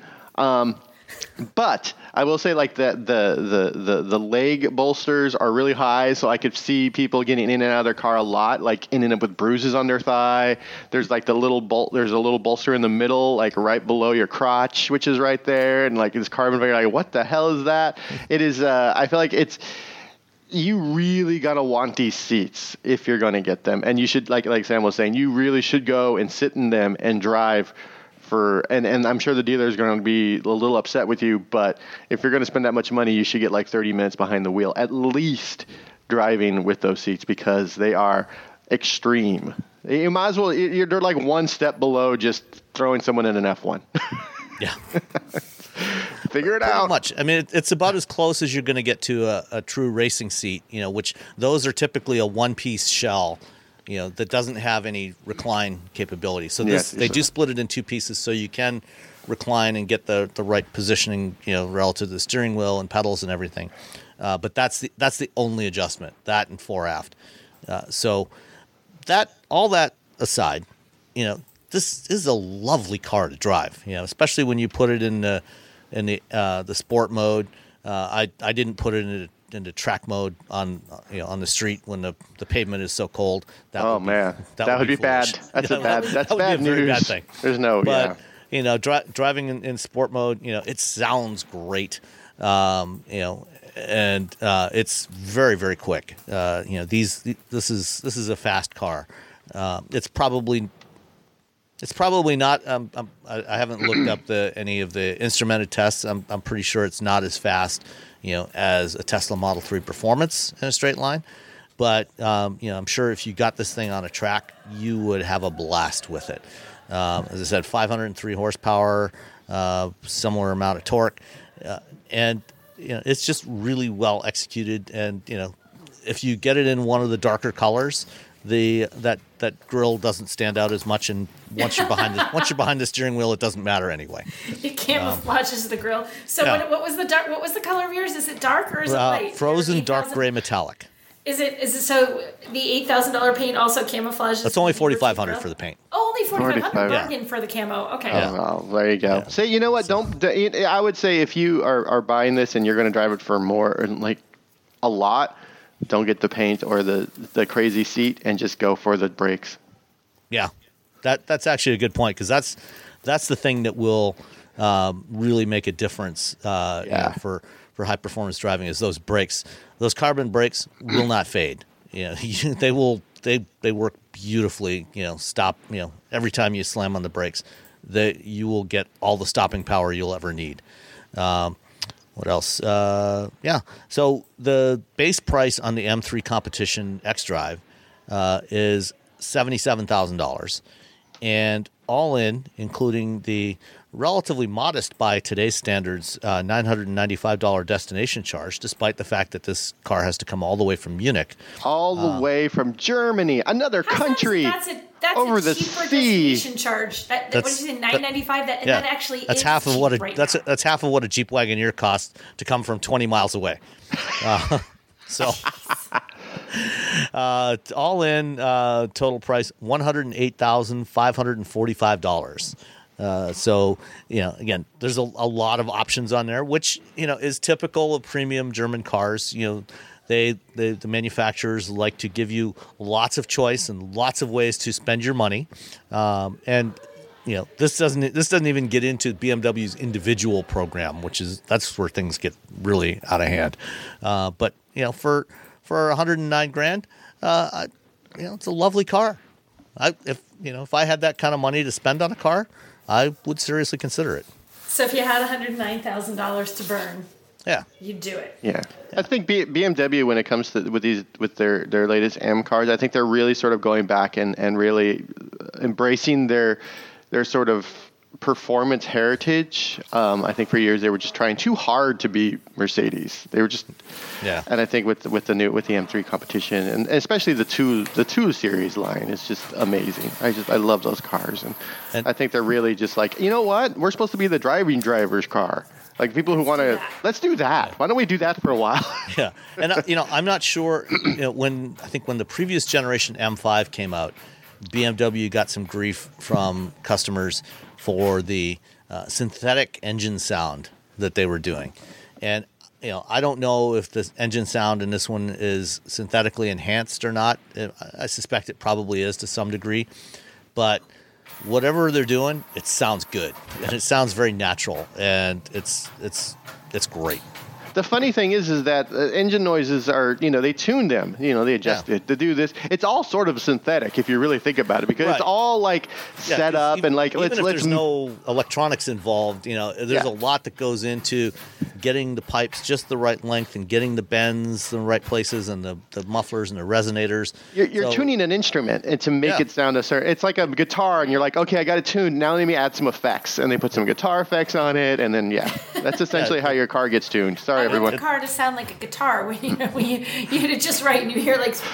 But I will say, like the leg bolsters are really high, so I could see people getting in and out of their car a lot, like ending up with bruises on their thigh. There's like there's a little bolster in the middle, like right below your crotch, which is right there, and like this carbon fiber. Like, what the hell is that? It is. I feel like you really gotta want these seats if you're gonna get them, and you should, like Sam was saying, you really should go and sit in them and drive. And I'm sure the dealer is going to be a little upset with you, but if you're going to spend that much money, you should get like 30 minutes behind the wheel, at least driving with those seats, because they are extreme. You might as well, they're like one step below just throwing someone in an F1. Yeah. Figure it Pretty out. much. I mean, it's about as close as you're going to get to a true racing seat, which those are typically a one-piece shell, that doesn't have any recline capability. So they do split it in two pieces so you can recline and get the right positioning, relative to the steering wheel and pedals and everything. But that's the only adjustment, that and fore aft. So all that aside, this is a lovely car to drive, especially when you put it in the sport mode. I didn't put it into track mode on the street when the pavement is so cold. That would be bad. That's a bad news. Very bad thing. There's no, but driving in sport mode, it sounds great. And it's very, very quick. This is a fast car. It's probably not. I haven't looked up any of the instrumented tests. I'm pretty sure it's not as fast, as a Tesla Model 3 Performance in a straight line. But I'm sure if you got this thing on a track, you would have a blast with it. As I said, 503 horsepower, similar amount of torque, and it's just really well executed. And if you get it in one of the darker colors, that grille doesn't stand out as much, and once you're behind the steering wheel, it doesn't matter anyway. It camouflages the grille. So what was the color of yours? Is it dark or is it light? Frozen dark gray metallic. Is it so the $8,000 paint also camouflages? That's only $4,500 for the paint. Oh, only $4,500 bargain for the camo. Okay. Oh, well, there you go. Yeah. So you know what? I would say if you are buying this and you're going to drive it for more, like a lot, don't get the paint or the crazy seat, and just go for the brakes. Yeah, that's actually a good point, because that's the thing that will really make a difference for high performance driving, is those brakes. Those carbon brakes will not fade. They work beautifully. Stop. Every time you slam on the brakes, you will get all the stopping power you'll ever need. What else? So the base price on the M3 Competition xDrive is $77,000, and all in, including the relatively modest by today's standards $995 destination charge, despite the fact that this car has to come all the way from Munich, all the way from Germany, another country. That's over a cheaper the sea. Destination charge. What did you say? $995. That actually that's is half of what that's half of what a Jeep Wagoneer costs to come from 20 miles away. All in, total price $108,545. Again, there's a lot of options on there, which is typical of premium German cars. The manufacturers like to give you lots of choice and lots of ways to spend your money, and this doesn't even get into BMW's individual program, that's where things get really out of hand. But for $109,000, it's a lovely car. If I had that kind of money to spend on a car, I would seriously consider it. So if you had $109,000 to burn, you'd do it. Yeah. I think BMW, when it comes to with their latest M cars, I think they're really sort of going back and really embracing their sort of performance heritage. I think for years they were just trying too hard to be Mercedes. They were just And I think with the M3 Competition, and especially the two series line is just amazing. I love those cars, and I think they're really just like, you know what, we're supposed to be the driver's car. Like people who want to, let's do that. Why don't we do that for a while? Yeah, and I'm not sure. When the previous generation M5 came out, BMW got some grief from customers for the synthetic engine sound that they were doing, and I don't know if the engine sound in this one is synthetically enhanced or not. I suspect it probably is to some degree, but whatever they're doing, it sounds good, and it sounds very natural, and it's great. The funny thing is that engine noises are, they tune them, they adjust it to do this. It's all sort of synthetic if you really think about it, because it's all like set up and like, there's no electronics involved, there's a lot that goes into getting the pipes just the right length and getting the bends in the right places and the mufflers and the resonators. You're tuning an instrument and to make it sound a certain. It's like a guitar, and you're like, okay, I got it tuned. Now let me add some effects, and they put some guitar effects on it, and then that's essentially how your car gets tuned. Sorry, everyone. I want the car to sound like a guitar when you hit it just right and you hear like.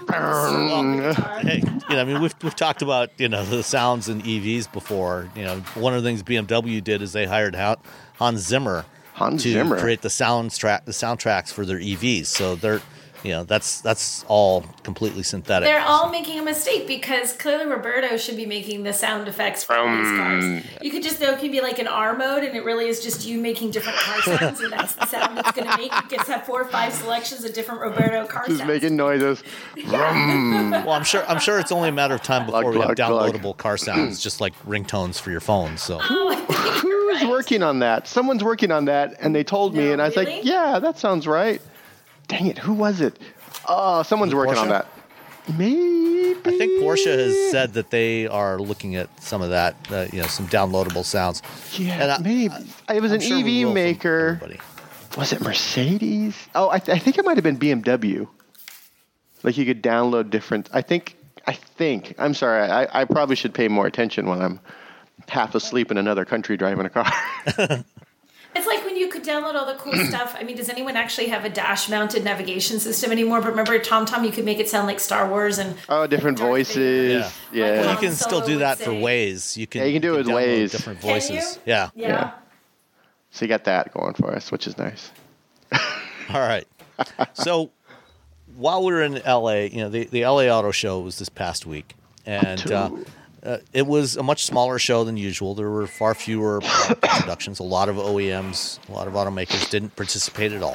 Hey, I mean, we've talked about the sounds in EVs before. One of the things BMW did is they hired Hans Zimmer to create the soundtracks for their EVs. So they're, that's all completely synthetic. They're all making a mistake because clearly Roberto should be making the sound effects for these cars. You could just, though, it could be like an R mode, and it really is just you making different car sounds, and that's the sound it's going to make. You get to have 4 or 5 selections of different Roberto car sounds. Just making noises. Well, I'm sure it's only a matter of time before we have downloadable car sounds, just like ringtones for your phone. So. Who's working on that? Someone's working on that, and they told me, and I was like, yeah, that sounds right. Dang it, who was it? Oh, someone's working on that. Maybe. I think Porsche has said that they are looking at some of that, some downloadable sounds. Yeah, maybe. It was an EV maker. Was it Mercedes? Oh, I think it might have been BMW. Like you could download different. I think. I'm sorry. I probably should pay more attention when I'm half asleep in another country driving a car. It's like when you could download all the cool stuff. I mean, does anyone actually have a dash-mounted navigation system anymore? But remember TomTom, you could make it sound like Star Wars and different voices. Yeah. Well, you can still do that for Waze. You can do it with Waze. Different voices. Yeah. So you got that going for us, which is nice. All right. So while we were in LA, the LA Auto Show was this past week, and it was a much smaller show than usual. There were far fewer introductions. A lot of OEMs, a lot of automakers didn't participate at all.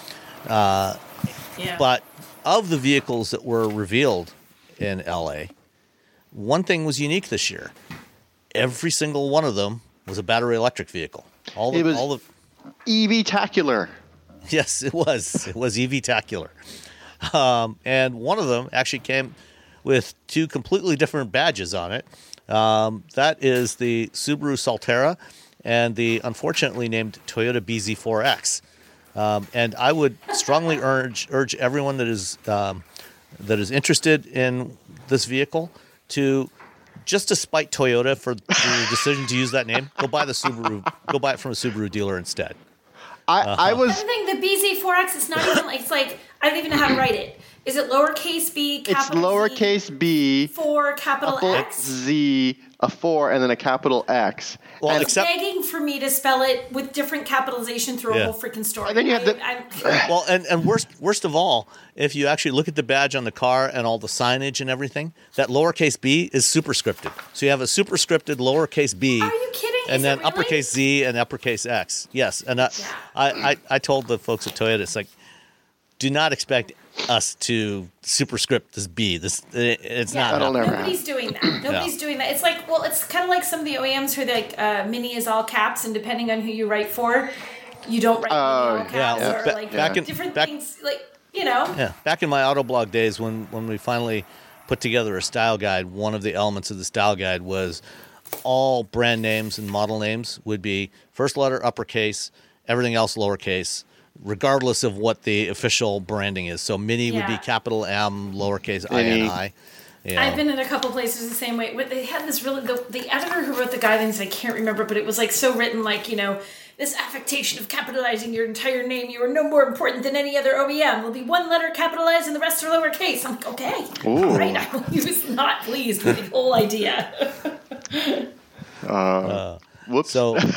But of the vehicles that were revealed in LA, one thing was unique this year. Every single one of them was a battery electric vehicle. It was EV-tacular. Yes, it was. It was EV-tacular. And one of them actually came with 2 completely different badges on it. That is the Subaru Solterra and the unfortunately named Toyota BZ4X. And I would strongly urge everyone that is interested in this vehicle to, just to spite Toyota for the decision to use that name, go buy it from a Subaru dealer instead. I was. The thing, the BZ4X, it's not even like, it's like, I don't even know how to write it. Is it lowercase b, capital It's lowercase b, 4, capital X? Z, a 4, and then a capital X. Well, it's begging for me to spell it with different capitalization through a whole freaking story. And then you have well, and worst of all, if you actually look at the badge on the car and all the signage and everything, that lowercase b is superscripted. So you have a superscripted lowercase b. Are you kidding? And then uppercase Z and uppercase X. Yes, and I told the folks at Toyota, it's like, do not expect us to superscript this B. It's not. Nobody's doing that. Nobody's doing that. It's like, well, it's kind of like some of the OEMs who are like, Mini is all caps, and depending on who you write for, you don't write Mini all caps or like different things. Like, Yeah, back in my Autoblog days when we finally put together a style guide, one of the elements of the style guide was all brand names and model names would be first letter uppercase, everything else lowercase, regardless of what the official branding is. So Mini would be capital M, lowercase INI. I've been in a couple places the same way. They had this really, the editor who wrote the guidelines, I can't remember, but it was like so written like, this affectation of capitalizing your entire name, you are no more important than any other OEM. Will be one letter capitalized and the rest are lowercase. I'm like, okay. Ooh. All right. He was not pleased with the whole idea. Whoops.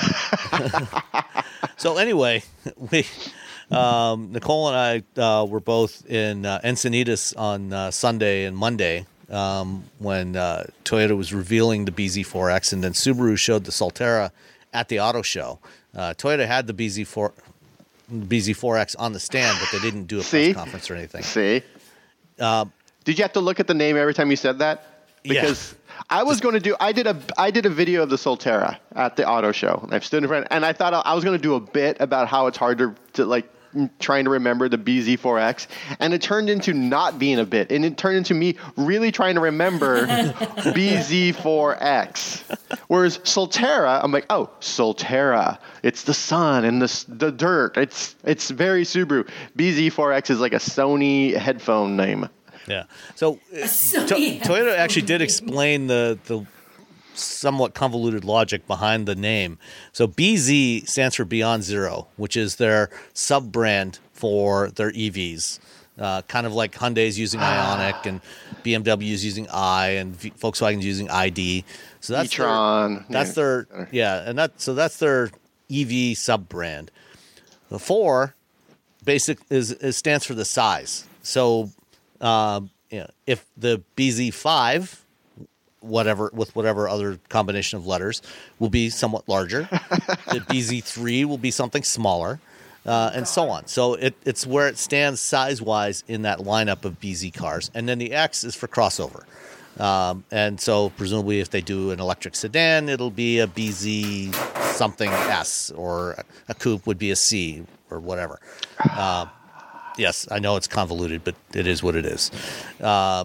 So anyway, Nicole and I were both in Encinitas on Sunday and Monday when Toyota was revealing the BZ4X, and then Subaru showed the Solterra at the auto show. Toyota had the BZ4X on the stand, but they didn't do a press conference or anything. Did you have to look at the name every time you said that? Because I was going to do. I did a video of the Solterra at the auto show. I've stood in front, and I thought I was going to do a bit about how it's hard to like trying to remember the BZ4X, and it turned into not being a bit, and it turned into me really trying to remember BZ4X. Whereas Solterra, I'm like, oh, Solterra. It's the sun and the dirt. It's very Subaru. BZ4X is like a Sony headphone name. Yeah. So Toyota actually did explain the somewhat convoluted logic behind the name. So BZ stands for Beyond Zero, which is their sub-brand for their EVs. Kind of like Hyundai's using Ioniq and BMW's using I and Volkswagen's using ID. So that's e-tron. That's their EV sub-brand. The 4 stands for the size. So if the BZ5, whatever other combination of letters, will be somewhat larger, the BZ3 will be something smaller, and so on. So it's where it stands size-wise in that lineup of BZ cars. And then the X is for crossover. And so presumably if they do an electric sedan, it'll be a BZ something S, or a coupe would be a C or whatever. Yes, I know it's convoluted, but it is what it is. So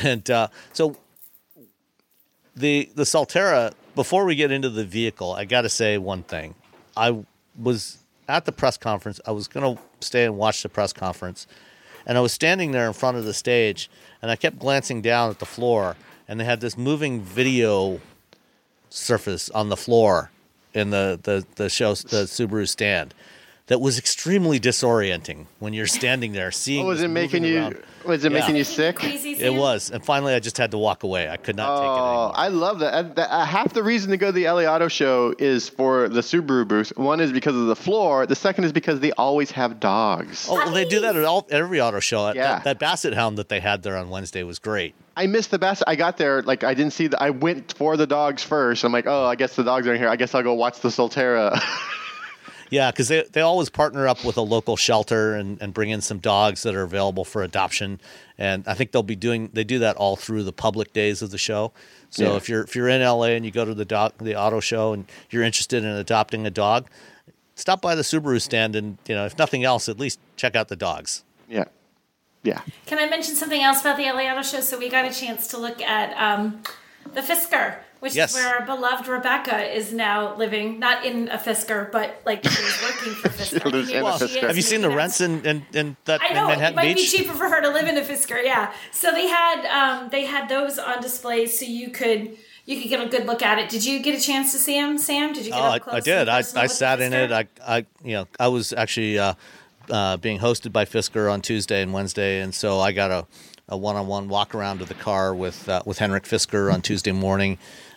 the Solterra, before we get into the vehicle, I got to say one thing. I was at the press conference. I was going to stay and watch the press conference, and I was standing there in front of the stage, and I kept glancing down at the floor, and they had this moving video surface on the floor in the show, the Subaru stand. That was extremely disorienting when you're standing there seeing. Was it making you sick? It was, and finally I just had to walk away. I could not take it anymore. I love that. Half the reason to go to the LA Auto Show is for the Subaru booth. One is because of the floor. The second is because they always have dogs. Oh, well, they do that at every auto show. Yeah. That Basset Hound that they had there on Wednesday was great. I missed the Basset. I got there, I didn't see I went for the dogs first. I'm like, oh, I guess the dogs are in here. I guess I'll go watch the Solterra. Yeah, because they always partner up with a local shelter and bring in some dogs that are available for adoption. And I think they do that all through the public days of the show. So if you're in LA and you go to the auto show and you're interested in adopting a dog, stop by the Subaru stand and, if nothing else, at least check out the dogs. Yeah. Yeah. Can I mention something else about the LA Auto Show? So we got a chance to look at the Fisker, which is where our beloved Rebecca is now living, not in a Fisker, but she's working for Fisker. She lives in a Fisker. Have you seen the rents in Manhattan Beach? I know, it might be cheaper for her to live in a Fisker, yeah. So they had those on display so you could get a good look at it. Did you get a chance to see them, Sam? Did you get up close? I did. I sat in it. I was actually being hosted by Fisker on Tuesday and Wednesday, and so I got a one-on-one walk around to the car with Henrik Fisker on Tuesday morning,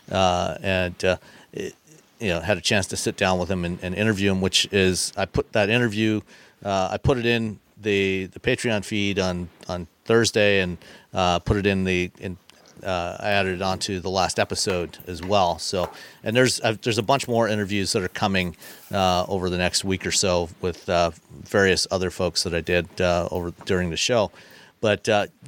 and had a chance to sit down with him and interview him. Which is, I put that interview, I put it in the Patreon feed on Thursday, and put it I added it onto the last episode as well. So, and there's a bunch more interviews that are coming over the next week or so with various other folks that I did during the show. But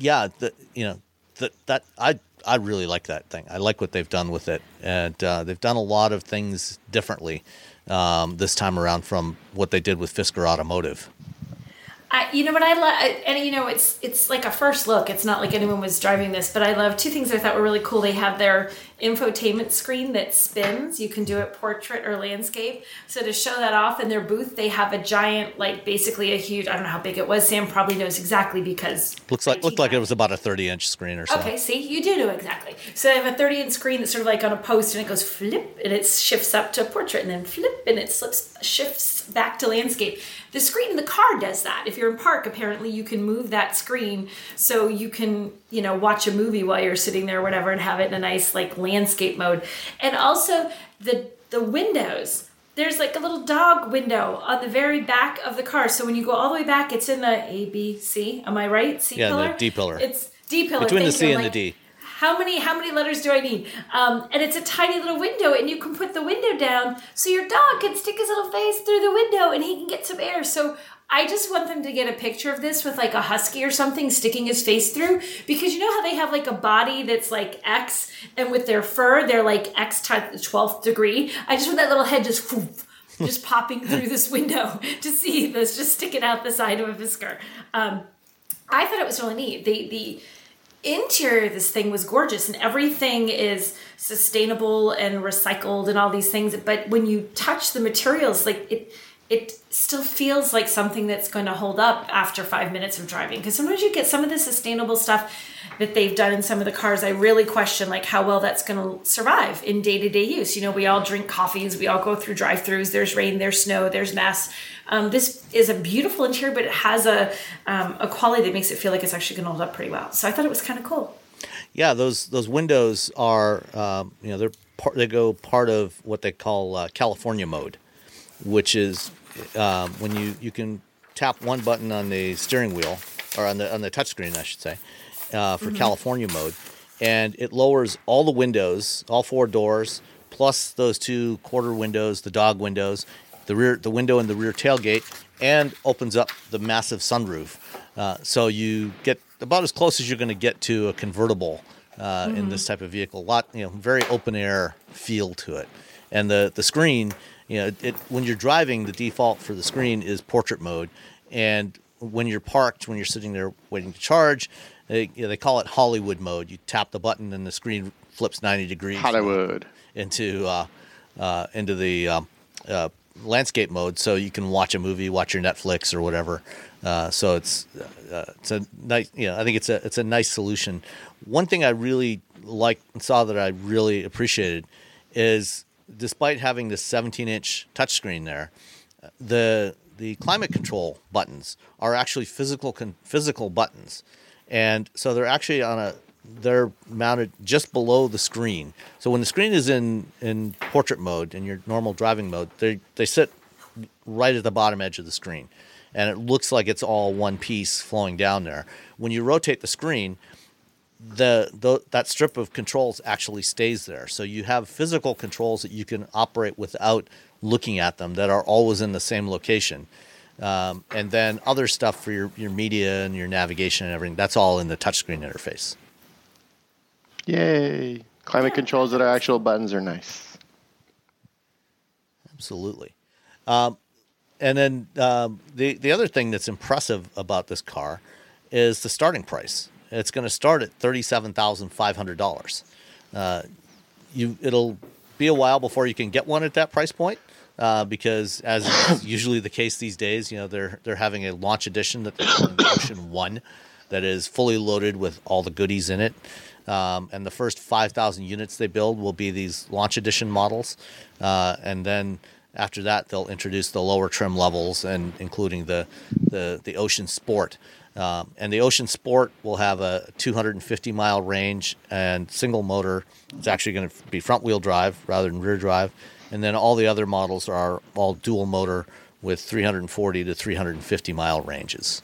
I really like that thing. I like what they've done with it, and they've done a lot of things differently this time around from what they did with Fisker Automotive. What I love, and it's like a first look. It's not like anyone was driving this, but I love two things I thought were really cool. They have their infotainment screen that spins. You can do it portrait or landscape. So to show that off in their booth, they have a giant, basically a huge. I don't know how big it was. Sam probably knows exactly because looked like it was about a 30-inch screen or so. Okay, see, you do know exactly. So they have a 30-inch screen that's sort of like on a post, and it goes flip, and it shifts up to portrait, and then flip, and it shifts back to landscape. The screen in the car does that. If you're in park, apparently you can move that screen so you can, watch a movie while you're sitting there or whatever and have it in a nice landscape mode. And also the windows. There's a little dog window on the very back of the car. So when you go all the way back, it's in the A, B, C. Am I right? C pillar? Yeah, the D pillar. It's D pillar. Between the C and the D. How many letters do I need? And it's a tiny little window, and you can put the window down so your dog can stick his little face through the window and he can get some air. So I just want them to get a picture of this with a husky or something sticking his face through, because you know how they have a body that's X, and with their fur they're X to the 12th degree. I just want that little head just just popping through this window to see this just sticking out the side of a Fisker. I thought it was really neat. The interior of this thing was gorgeous, and everything is sustainable and recycled and all these things. But when you touch the materials, like it still feels like something that's going to hold up after 5 minutes of driving. Because sometimes you get some of the sustainable stuff that they've done in some of the cars. I really question like how well that's going to survive in day-to-day use. You know, we all drink coffees, we all go through drive-thrus. There's rain, there's snow, there's mess. This is a beautiful interior, but it has a quality that makes it feel like it's actually going to hold up pretty well. So I thought it was kind of cool. Yeah, those windows are they go part of what they call California mode, which is when you can tap one button on the steering wheel or on the touchscreen, I should say, for California mode, and it lowers all the windows, all 4 doors, plus those 2 quarter windows, the dog windows, the window in the rear tailgate, and opens up the massive sunroof. So you get about as close as you're going to get to a convertible in this type of vehicle. Very open air feel to it, and the screen. When you're driving, the default for the screen is portrait mode, and when you're parked, when you're sitting there waiting to charge, they call it Hollywood mode. You tap the button and the screen flips 90 degrees Hollywood into the landscape mode, so you can watch a movie, watch your Netflix or whatever. So it's a nice, I think it's a nice solution. One thing I really liked and saw that I really appreciated is, despite having this 17-inch touchscreen there, the climate control buttons are actually physical buttons, and so they're actually they're mounted just below the screen. So when the screen is in portrait mode, in your normal driving mode, they sit right at the bottom edge of the screen, and it looks like it's all one piece flowing down there. When you rotate the screen, that strip of controls actually stays there. So you have physical controls that you can operate without looking at them that are always in the same location. And then other stuff for your media and your navigation and everything, that's all in the touchscreen interface. Yay. Climate controls that are actual buttons are nice. Absolutely. And then the other thing that's impressive about this car is the starting price. It's going to start at $37,500. It'll be a while before you can get one at that price point, because as is usually the case these days, they're having a launch edition that they're calling the Ocean One, that is fully loaded with all the goodies in it. And the first 5,000 units they build will be these launch edition models, and then after that they'll introduce the lower trim levels, and including the Ocean Sport. And the Ocean Sport will have a 250-mile range and single motor. It's actually going to be front-wheel drive rather than rear drive. And then all the other models are all dual motor with 340 to 350-mile ranges.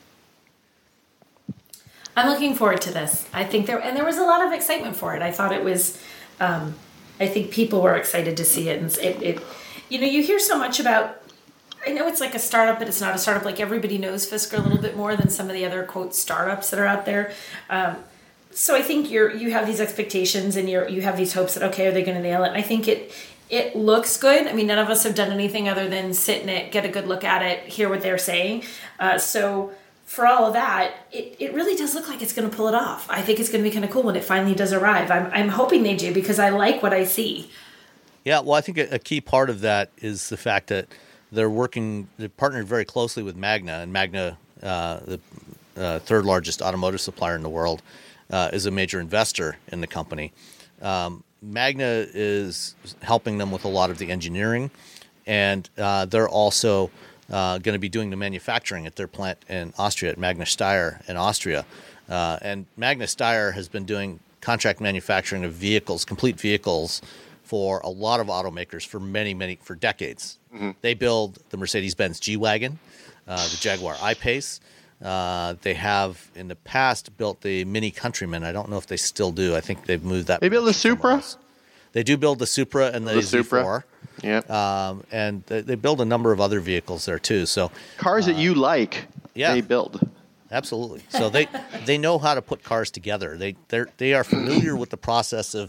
I'm looking forward to this. I think there was a lot of excitement for it. I thought it was, I think people were excited to see it. And you hear so much about, I know it's like a startup, but it's not a startup. Like, everybody knows Fisker a little bit more than some of the other, quote, startups that are out there. So I think you have these expectations, and you have these hopes that, okay, are they going to nail it? And I think it looks good. I mean, none of us have done anything other than sit in it, get a good look at it, hear what they're saying. So for all of that, it really does look like it's going to pull it off. I think it's going to be kind of cool when it finally does arrive. I'm hoping they do, because I like what I see. Yeah, well, I think a key part of that is the fact that they've partnered very closely with Magna, and Magna, the third largest automotive supplier in the world, is a major investor in the company. Magna is helping them with a lot of the engineering, and they're also going to be doing the manufacturing at their plant in Austria, at Magna Steyr in Austria. And Magna Steyr has been doing contract manufacturing of vehicles, complete vehicles, for a lot of automakers for decades. Mm-hmm. They build the Mercedes-Benz G-Wagon, the Jaguar I-Pace. They have in the past built the Mini Countryman. I don't know if they still do. I think they've moved that. They build the Supra? They do build the Supra and the Z4. Supra. Yep. And they build a number of other vehicles there too. So cars that you like, they build. Absolutely. So they know how to put cars together. They are familiar with the process of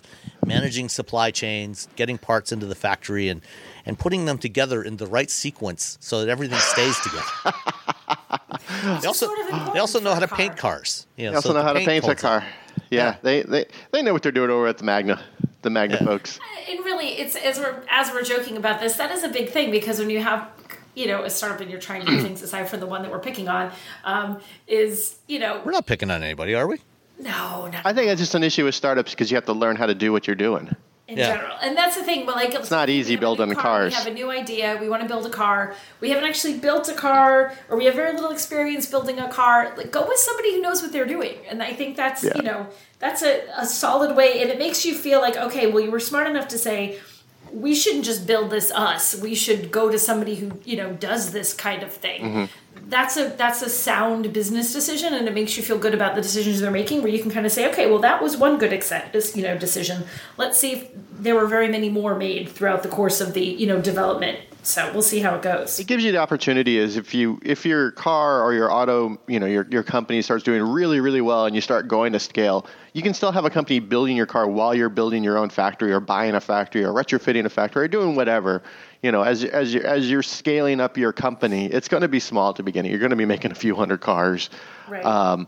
managing supply chains, getting parts into the factory, and putting them together in the right sequence so that everything stays together. They also know how to paint cars. They also know how to paint a car. Yeah. They know what they're doing over at the Magna folks. And really, it's as we're joking about this, that is a big thing, because when you have a startup and you're trying to do things aside from the one that we're picking on, we're not picking on anybody, are we? No, not. I think it's just an issue with startups because you have to learn how to do what you're doing. In general. And that's the thing. But it's not easy building cars. We have a new idea. We want to build a car. We haven't actually built a car, or we have very little experience building a car. Go with somebody who knows what they're doing. And I think that's, that's a solid way. And it makes you feel like, okay, well, you were smart enough to say, we shouldn't just build this us. We should go to somebody who, does this kind of thing. Mm-hmm. That's a sound business decision, and it makes you feel good about the decisions they're making, where you can kind of say, okay, well, that was one good decision. Let's see if there were very many more made throughout the course of the, development. So we'll see how it goes. It gives you the opportunity is if your car or your auto, your company starts doing really, really well and you start going to scale, you can still have a company building your car while you're building your own factory or buying a factory or retrofitting a factory or doing whatever. As you're scaling up your company, it's going to be small at the beginning. You're going to be making a few hundred cars. Right.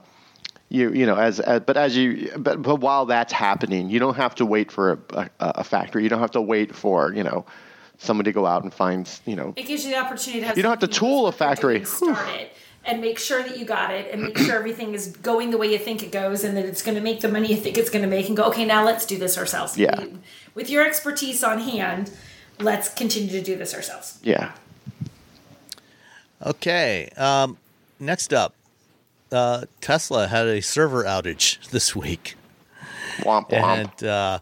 But while that's happening, you don't have to wait for a factory. You don't have to wait for, somebody to go out and find, It gives you the opportunity to have. You don't have to tool a factory. Start it and make sure that you got it, and make sure everything is going the way you think it goes, and that it's going to make the money you think it's going to make, and go, okay, now let's do this ourselves. Yeah. With your expertise on hand, let's continue to do this ourselves. Yeah. Okay. Next up, Tesla had a server outage this week. Womp womp.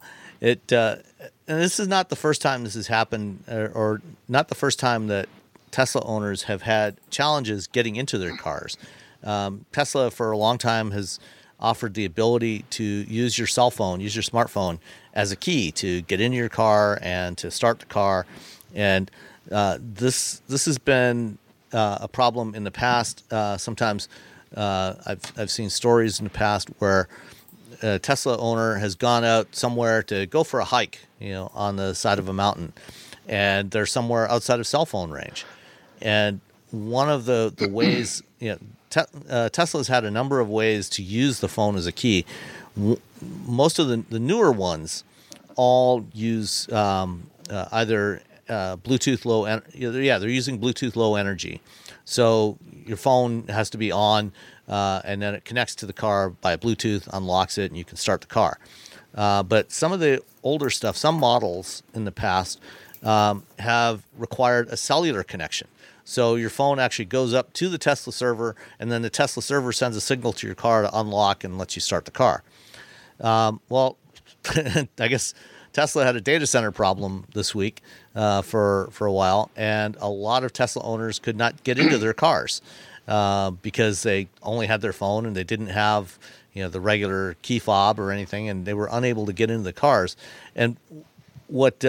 And this is not the first time this has happened, or not the first time that Tesla owners have had challenges getting into their cars. Tesla, for a long time, has offered the ability to use your cell phone, use your smartphone as a key to get into your car and to start the car. And this has been a problem in the past. Sometimes I've seen stories in the past where a Tesla owner has gone out somewhere to go for a hike, on the side of a mountain, and they're somewhere outside of cell phone range. And one of the ways, Tesla's had a number of ways to use the phone as a key. Most of the newer ones all use either Bluetooth low. They're using Bluetooth low energy. So your phone has to be on, and then it connects to the car by Bluetooth, unlocks it, and you can start the car. But some of the older stuff, some models in the past have required a cellular connection. So your phone actually goes up to the Tesla server, and then the Tesla server sends a signal to your car to unlock and lets you start the car. Well, I guess Tesla had a data center problem this week for a while, and a lot of Tesla owners could not get into their cars because they only had their phone and they didn't have the regular key fob or anything, and they were unable to get into the cars. And what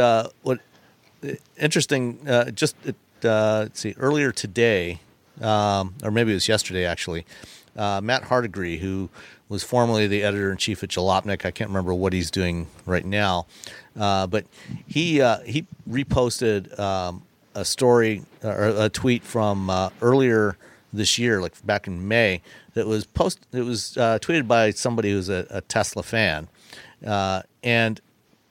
interesting, let's see, earlier today, or maybe it was yesterday actually, Matt Hardigree, who was formerly the editor-in-chief at Jalopnik, I can't remember what he's doing right now, but he reposted a story or a tweet from earlier this year, like back in May, that was tweeted by somebody who's a Tesla fan, and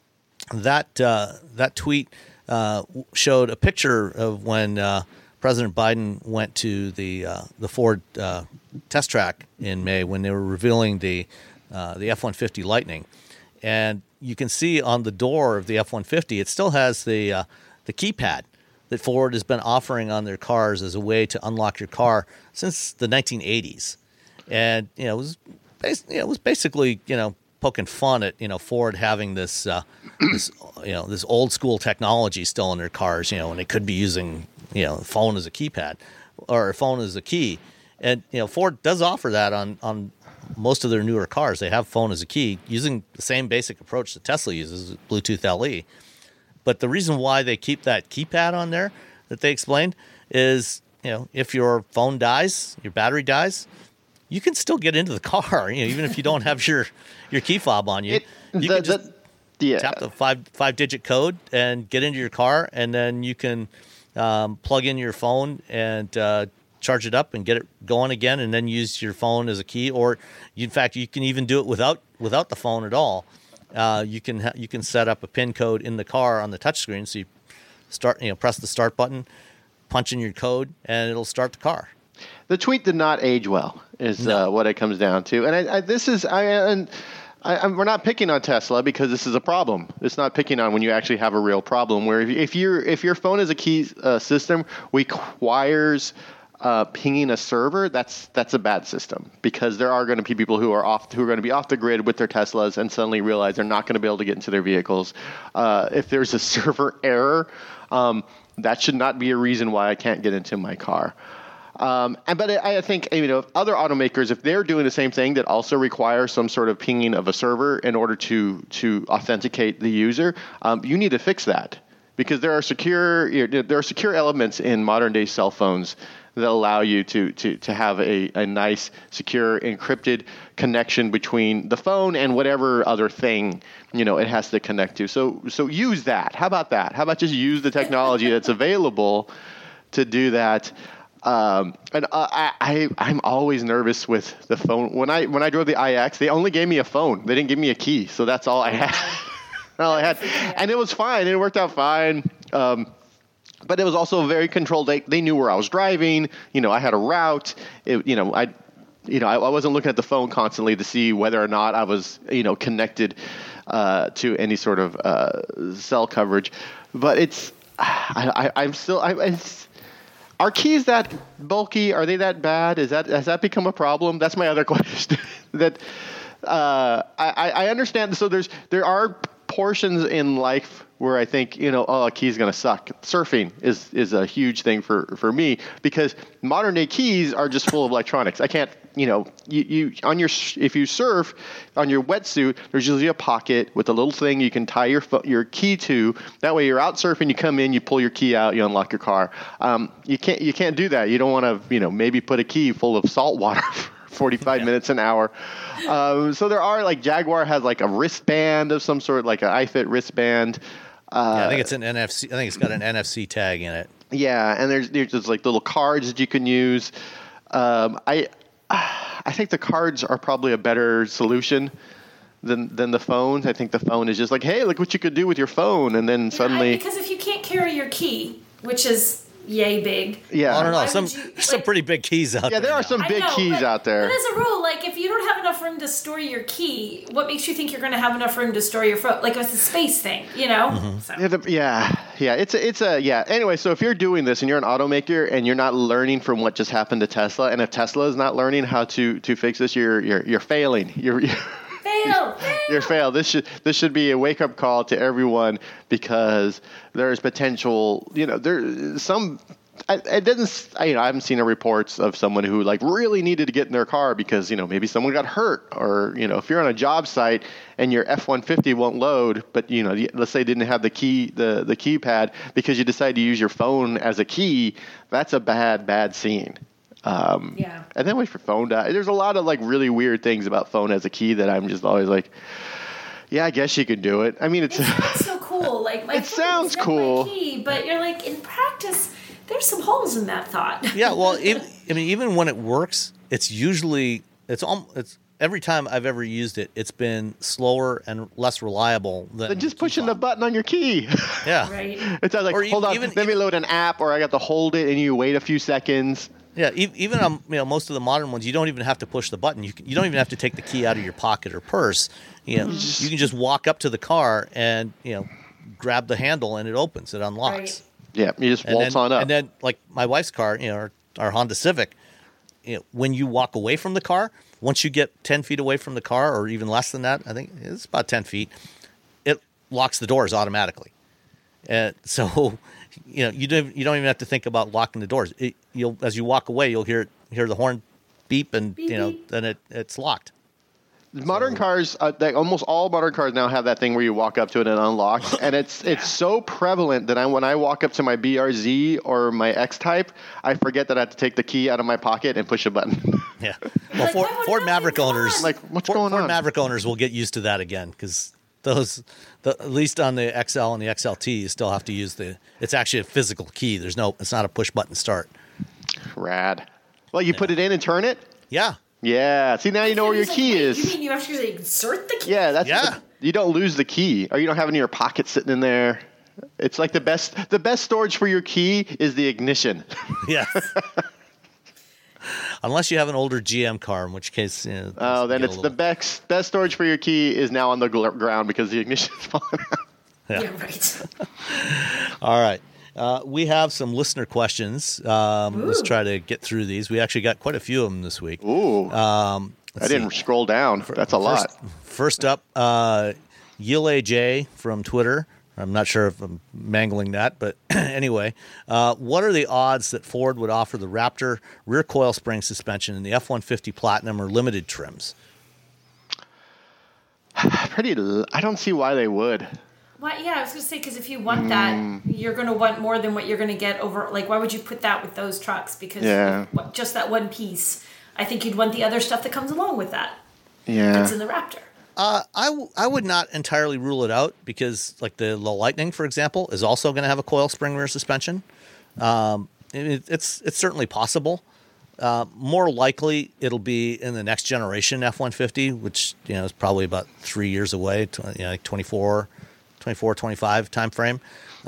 that tweet showed a picture of when President Biden went to the Ford test track in May when they were revealing the F-150 Lightning, and you can see on the door of the F-150 it still has the keypad that Ford has been offering on their cars as a way to unlock your car since the 1980s, and it was basically poking fun at Ford having this old school technology still in their cars, and they could be using phone as a keypad or a phone as a key, and Ford does offer that on most of their newer cars. They have phone as a key using the same basic approach that Tesla uses, Bluetooth LE. But the reason why they keep that keypad on there that they explained is, if your phone dies, your battery dies, you can still get into the car, even if you don't have your key fob on you. tap the five-digit code and get into your car, and then you can plug in your phone and charge it up and get it going again, and then use your phone as a key. Or, in fact, you can even do it without the phone at all. You can set up a PIN code in the car on the touchscreen. So you press the start button, punch in your code, and it'll start the car. The tweet did not age well, is what it comes down to. And we're not picking on Tesla because this is a problem. It's not picking on when you actually have a real problem. Where if your phone is a key system requires pinging a server, that's a bad system, because there are going to be people who are going to be off the grid with their Teslas and suddenly realize they're not going to be able to get into their vehicles. If there's a server error, that should not be a reason why I can't get into my car. But I think other automakers, if they're doing the same thing that also requires some sort of pinging of a server in order to authenticate the user, you need to fix that, because there are secure elements in modern day cell phones that allow you to have a nice, secure, encrypted connection between the phone and whatever other thing it has to connect to. So use that. How about that? How about just use the technology that's available to do that? I'm always nervous with the phone. When I drove the iX, they only gave me a phone. They didn't give me a key, so that's all I had. And it was fine. It worked out fine. But it was also very controlled. They knew where I was driving. I had a route. I wasn't looking at the phone constantly to see whether or not I was, connected to any sort of cell coverage. But are keys that bulky? Are they that bad? Has that become a problem? That's my other question. I understand. So there are portions in life where I think, a key's going to suck. Surfing is a huge thing for me, because modern day keys are just full of electronics. I can't, if you surf on your wetsuit, there's usually a pocket with a little thing you can tie your key to. That way you're out surfing, you come in, you pull your key out, you unlock your car. You can't do that. You don't want to, maybe put a key full of salt water 45 minutes an hour. So there are, Jaguar has a wristband of some sort, like an iFit wristband. I think it's an NFC. I think it's got an NFC tag in it. Yeah, and there's just little cards that you can use. I think the cards are probably a better solution than the phones. I think the phone is just hey, look what you could do with your phone, and then suddenly. Because if you can't carry your key, which is yay big. Yeah. I don't know. Some pretty big keys out there. Yeah, there are some big keys out there. But as a rule, if you don't have enough room to store your key, what makes you think you're going to have enough room to store your phone? It's a space thing, Mm-hmm. So. Yeah. Anyway, so if you're doing this and you're an automaker and you're not learning from what just happened to Tesla, and if Tesla is not learning how to fix this, you're failing. You're failed. This should be a wake up call to everyone, because there's potential. There's some. I haven't seen reports of someone who really needed to get in their car because maybe someone got hurt, or if you're on a job site and your F-150 won't load, but let's say didn't have the keypad because you decide to use your phone as a key. That's a bad scene. And then wait for phone die. There's a lot of like really weird things about phone as a key that I'm just always like, yeah, I guess you could do it. I mean, it sounds so cool. Like my it sounds cool, my key, but you're like, in practice, there's some holes in that thought. Yeah, well, even when it works, it's usually it's every time I've ever used it, it's been slower and less reliable than just pushing the button on your key. Yeah, right. It's like, hold on, let me load an app, or I got to hold it, and you wait a few seconds. Yeah, even on most of the modern ones, you don't even have to push the button. You don't even have to take the key out of your pocket or purse. You can just walk up to the car and grab the handle, and it opens. It unlocks. Right. Yeah, you just waltz on up. And then, like my wife's car, our Honda Civic, when you walk away from the car, once you get 10 feet away from the car, or even less than that, I think it's about 10 feet, it locks the doors automatically. And so, you don't even have to think about locking the doors. As you walk away, you'll hear the horn beep, and beep, beep. then it's locked. Modern cars, almost all modern cars now have that thing where you walk up to it and unlocks, and it's so prevalent that when I walk up to my BRZ or my X-Type, I forget that I have to take the key out of my pocket and push a button. Yeah, well, Ford Maverick owners, like, what's going on? Ford Maverick owners will get used to that again, because at least on the XL and the XLT, you still have to use it's actually a physical key. It's not a push button start. Rad. Well, you put it in and turn it? Yeah. Yeah. See, now you know where your key is. You mean you actually insert the key? Yeah, you don't lose the key, or you don't have it in your pocket sitting in there. It's like the best storage for your key is the ignition. Yes. Unless you have an older GM car, in which case... then it's the best storage for your key is now on the ground because the ignition is falling out. Yeah, right. All right. We have some listener questions. Let's try to get through these. We actually got quite a few of them this week. Ooh. I didn't scroll down. That's a lot. First up, Yile J from Twitter. I'm not sure if I'm mangling that, but anyway. What are the odds that Ford would offer the Raptor rear coil spring suspension in the F-150 Platinum or limited trims? I don't see why they would. Well, yeah, I was going to say, because if you want that, you're going to want more than what you're going to get over. Like, why would you put that with those trucks? Because just that one piece. I think you'd want the other stuff that comes along with that. Yeah. That's in the Raptor. I would not entirely rule it out because, like the Lightning, for example, is also going to have a coil spring rear suspension. It's certainly possible. More likely, it'll be in the next generation F-150, which is probably about 3 years away, like 24, 25 time frame.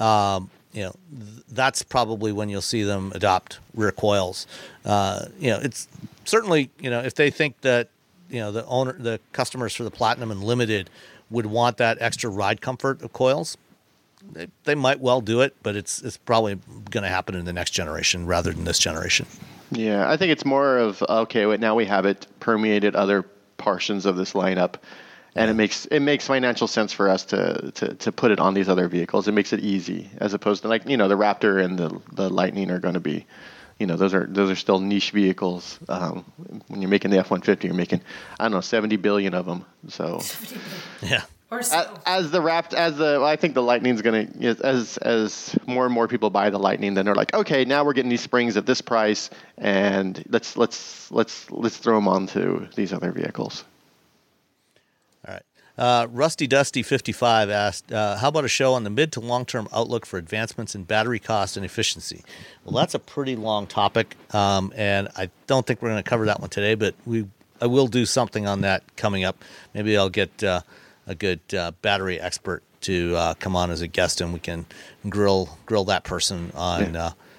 That's probably when you'll see them adopt rear coils. It's certainly if they think that the customers for the Platinum and Limited would want that extra ride comfort of coils, they might well do it, but it's probably going to happen in the next generation rather than this generation. Yeah, I think it's more of now we have it permeated other portions of this lineup, and it makes financial sense for us to put it on these other vehicles. It makes it easy as opposed to the Raptor and the Lightning are going to be. Those are still niche vehicles. When you're making the F-150, you're making 70 billion of them. So yeah. Or so. I think the Lightning's gonna as more and more people buy the Lightning, then they're like, okay, now we're getting these springs at this price, and let's throw them onto these other vehicles. All right. Rusty Dusty 55 asked, how about a show on the mid to long-term outlook for advancements in battery cost and efficiency? Well, that's a pretty long topic, and I don't think we're going to cover that one today, but I will do something on that coming up. Maybe I'll get a good battery expert to come on as a guest, and we can grill that person on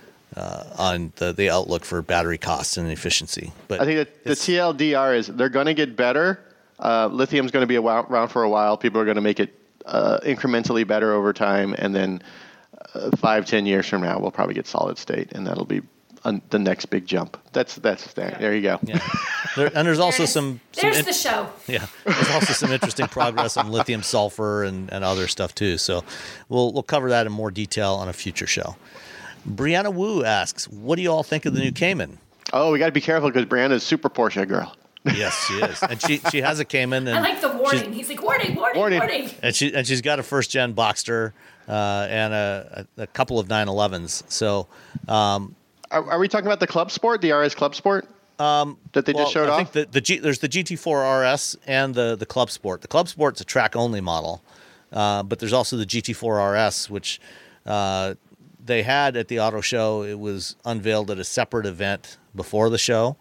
the outlook for battery cost and efficiency. But I think that the TLDR is they're going to get better. Lithium's going to be around for a while. People are going to make it incrementally better over time, and then 5-10 years from now, we'll probably get solid state, and that'll be the next big jump. That's there you go. Yeah. There's also there's the show. Yeah, there's also some interesting progress on lithium sulfur and other stuff too. So we'll cover that in more detail on a future show. Brianna Wu asks, what do you all think of the new Cayman? Oh, we got to be careful because Brianna's super Porsche girl. Yes, she is, and she has a Cayman. And I like the warning. He's like, warning. And she's got a first gen Boxster and a couple of 911s. So, are we talking about the Club Sport, the RS Club Sport that they just showed off? I think there's the GT4 RS and the Club Sport. The Club Sport's a track only model, but there's also the GT4 RS, which they had at the auto show. It was unveiled at a separate event before the show.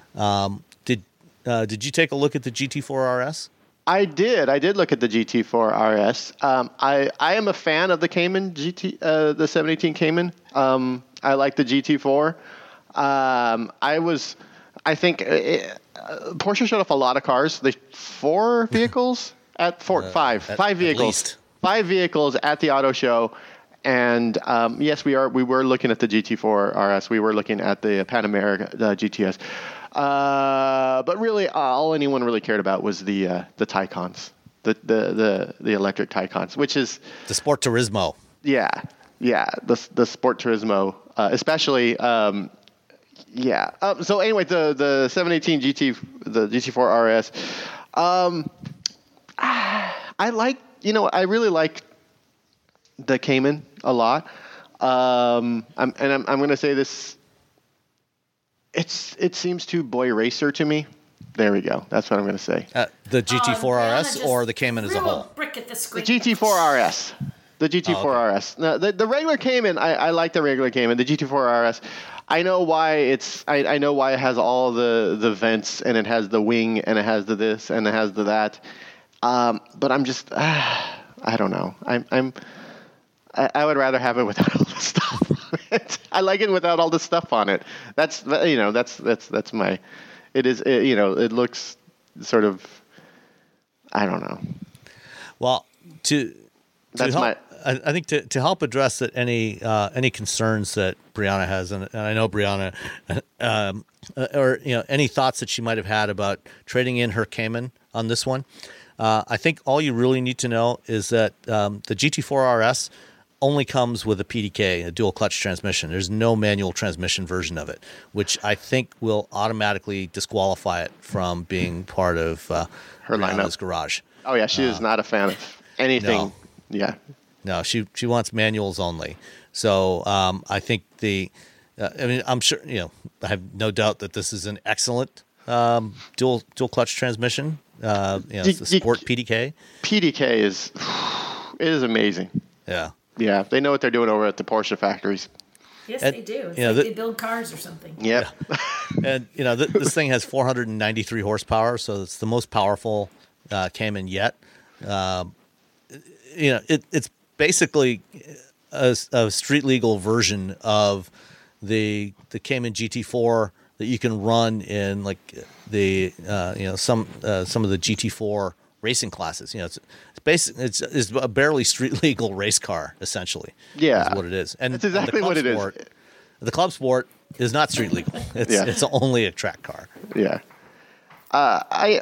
Did you take a look at the GT4 RS? I did. I did look at the GT4 RS. I am a fan of the Cayman GT, the 718 Cayman. I like the GT4. I think Porsche showed off a lot of cars. They 4 vehicles at five vehicles. 5 vehicles at the auto show. And yes, we were looking at the GT4 RS. We were looking at the Pan America GTS. But really, all anyone really cared about was the Taycans, the electric Taycans, which is the Sport Turismo. Yeah, the Sport Turismo, especially. So anyway, the 718 GT, the GT4 RS. I really like the Cayman a lot. I'm going to say this. It seems too boy racer to me. There we go. That's what I'm going to say. The GT4 RS or the Cayman as a whole? Brick at the The screen. GT4 RS. The GT4 RS. No, the regular Cayman, I like the regular Cayman. The GT4 RS, I know why I know why it has all the vents, and it has the wing, and it has the this, and it has the that. But I'm just, I don't know. I would rather have it without all the stuff on it. I like it without all the stuff on it. That's my. It is, it looks sort of, I don't know. Well, I think to help address that any concerns that Brianna has, and I know Brianna, or any thoughts that she might have had about trading in her Cayman on this one, I think all you really need to know is that the GT4 RS only comes with a PDK, a dual clutch transmission. There's no manual transmission version of it, which I think will automatically disqualify it from being part of her Brianna's garage. Oh yeah, she is not a fan of anything. No. Yeah. No, she wants manuals only. So I think I'm sure, I have no doubt that this is an excellent dual clutch transmission. It's the Sport PDK. PDK is amazing. Yeah. Yeah, they know what they're doing over at the Porsche factories. Yes, they do. It's like they build cars or something. Yep. Yeah. And, this thing has 493 horsepower, so it's the most powerful Cayman yet. It's basically a street legal version of the Cayman GT4 that you can run in like the some of the GT4 racing classes. It's a barely street legal race car essentially. Yeah, is what it is, and that's exactly what it is. The Club Sport is not street legal. It's only a track car. Yeah, I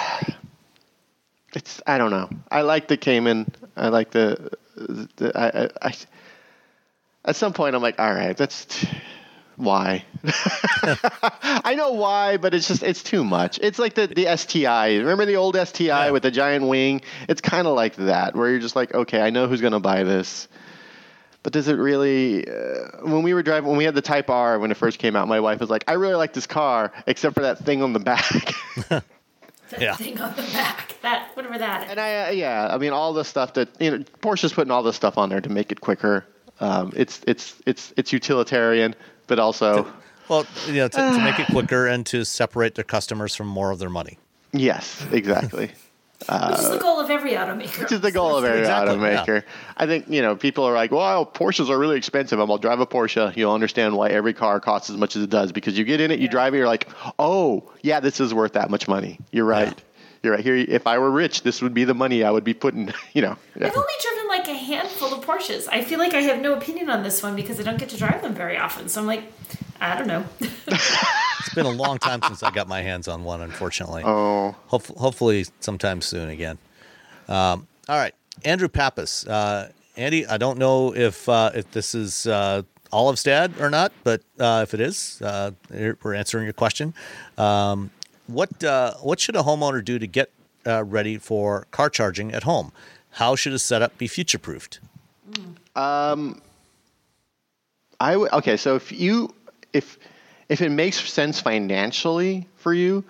don't know. I like the Cayman. I like I at some point I'm like, all right, that's why. I know why, but it's too much. It's like the STI. Remember the old STI with the giant wing? It's kind of like that, where you're just like, okay, I know who's going to buy this. But does it really? When we had the Type R when it first came out, my wife was like, I really like this car, except for that thing on the back. Thing on the back. Whatever that is. And I mean, all the stuff that Porsche's putting all the stuff on there to make it quicker. It's utilitarian, but also to make it quicker and to separate their customers from more of their money. Yes, exactly. Which is the goal of every automaker. Which is the goal of every automaker. Yeah. I think, people are like, well, Porsches are really expensive. I'll drive a Porsche. You'll understand why every car costs as much as it does, because you get in it, you drive it, you're like, oh, yeah, this is worth that much money. You're right. Yeah. You're right. Here, if I were rich, this would be the money I would be putting, Yeah. I've only driven like a handful of Porsches. I feel like I have no opinion on this one because I don't get to drive them very often. So I'm like, I don't know. It's been a long time since I got my hands on one, unfortunately. Oh. Hopefully sometime soon again. All right. Andrew Pappas. Andy, I don't know if this is Olive's dad or not, but if it is, we're answering your question. What should a homeowner do to get ready for car charging at home? How should a setup be future-proofed? Okay, so if it makes sense financially for you,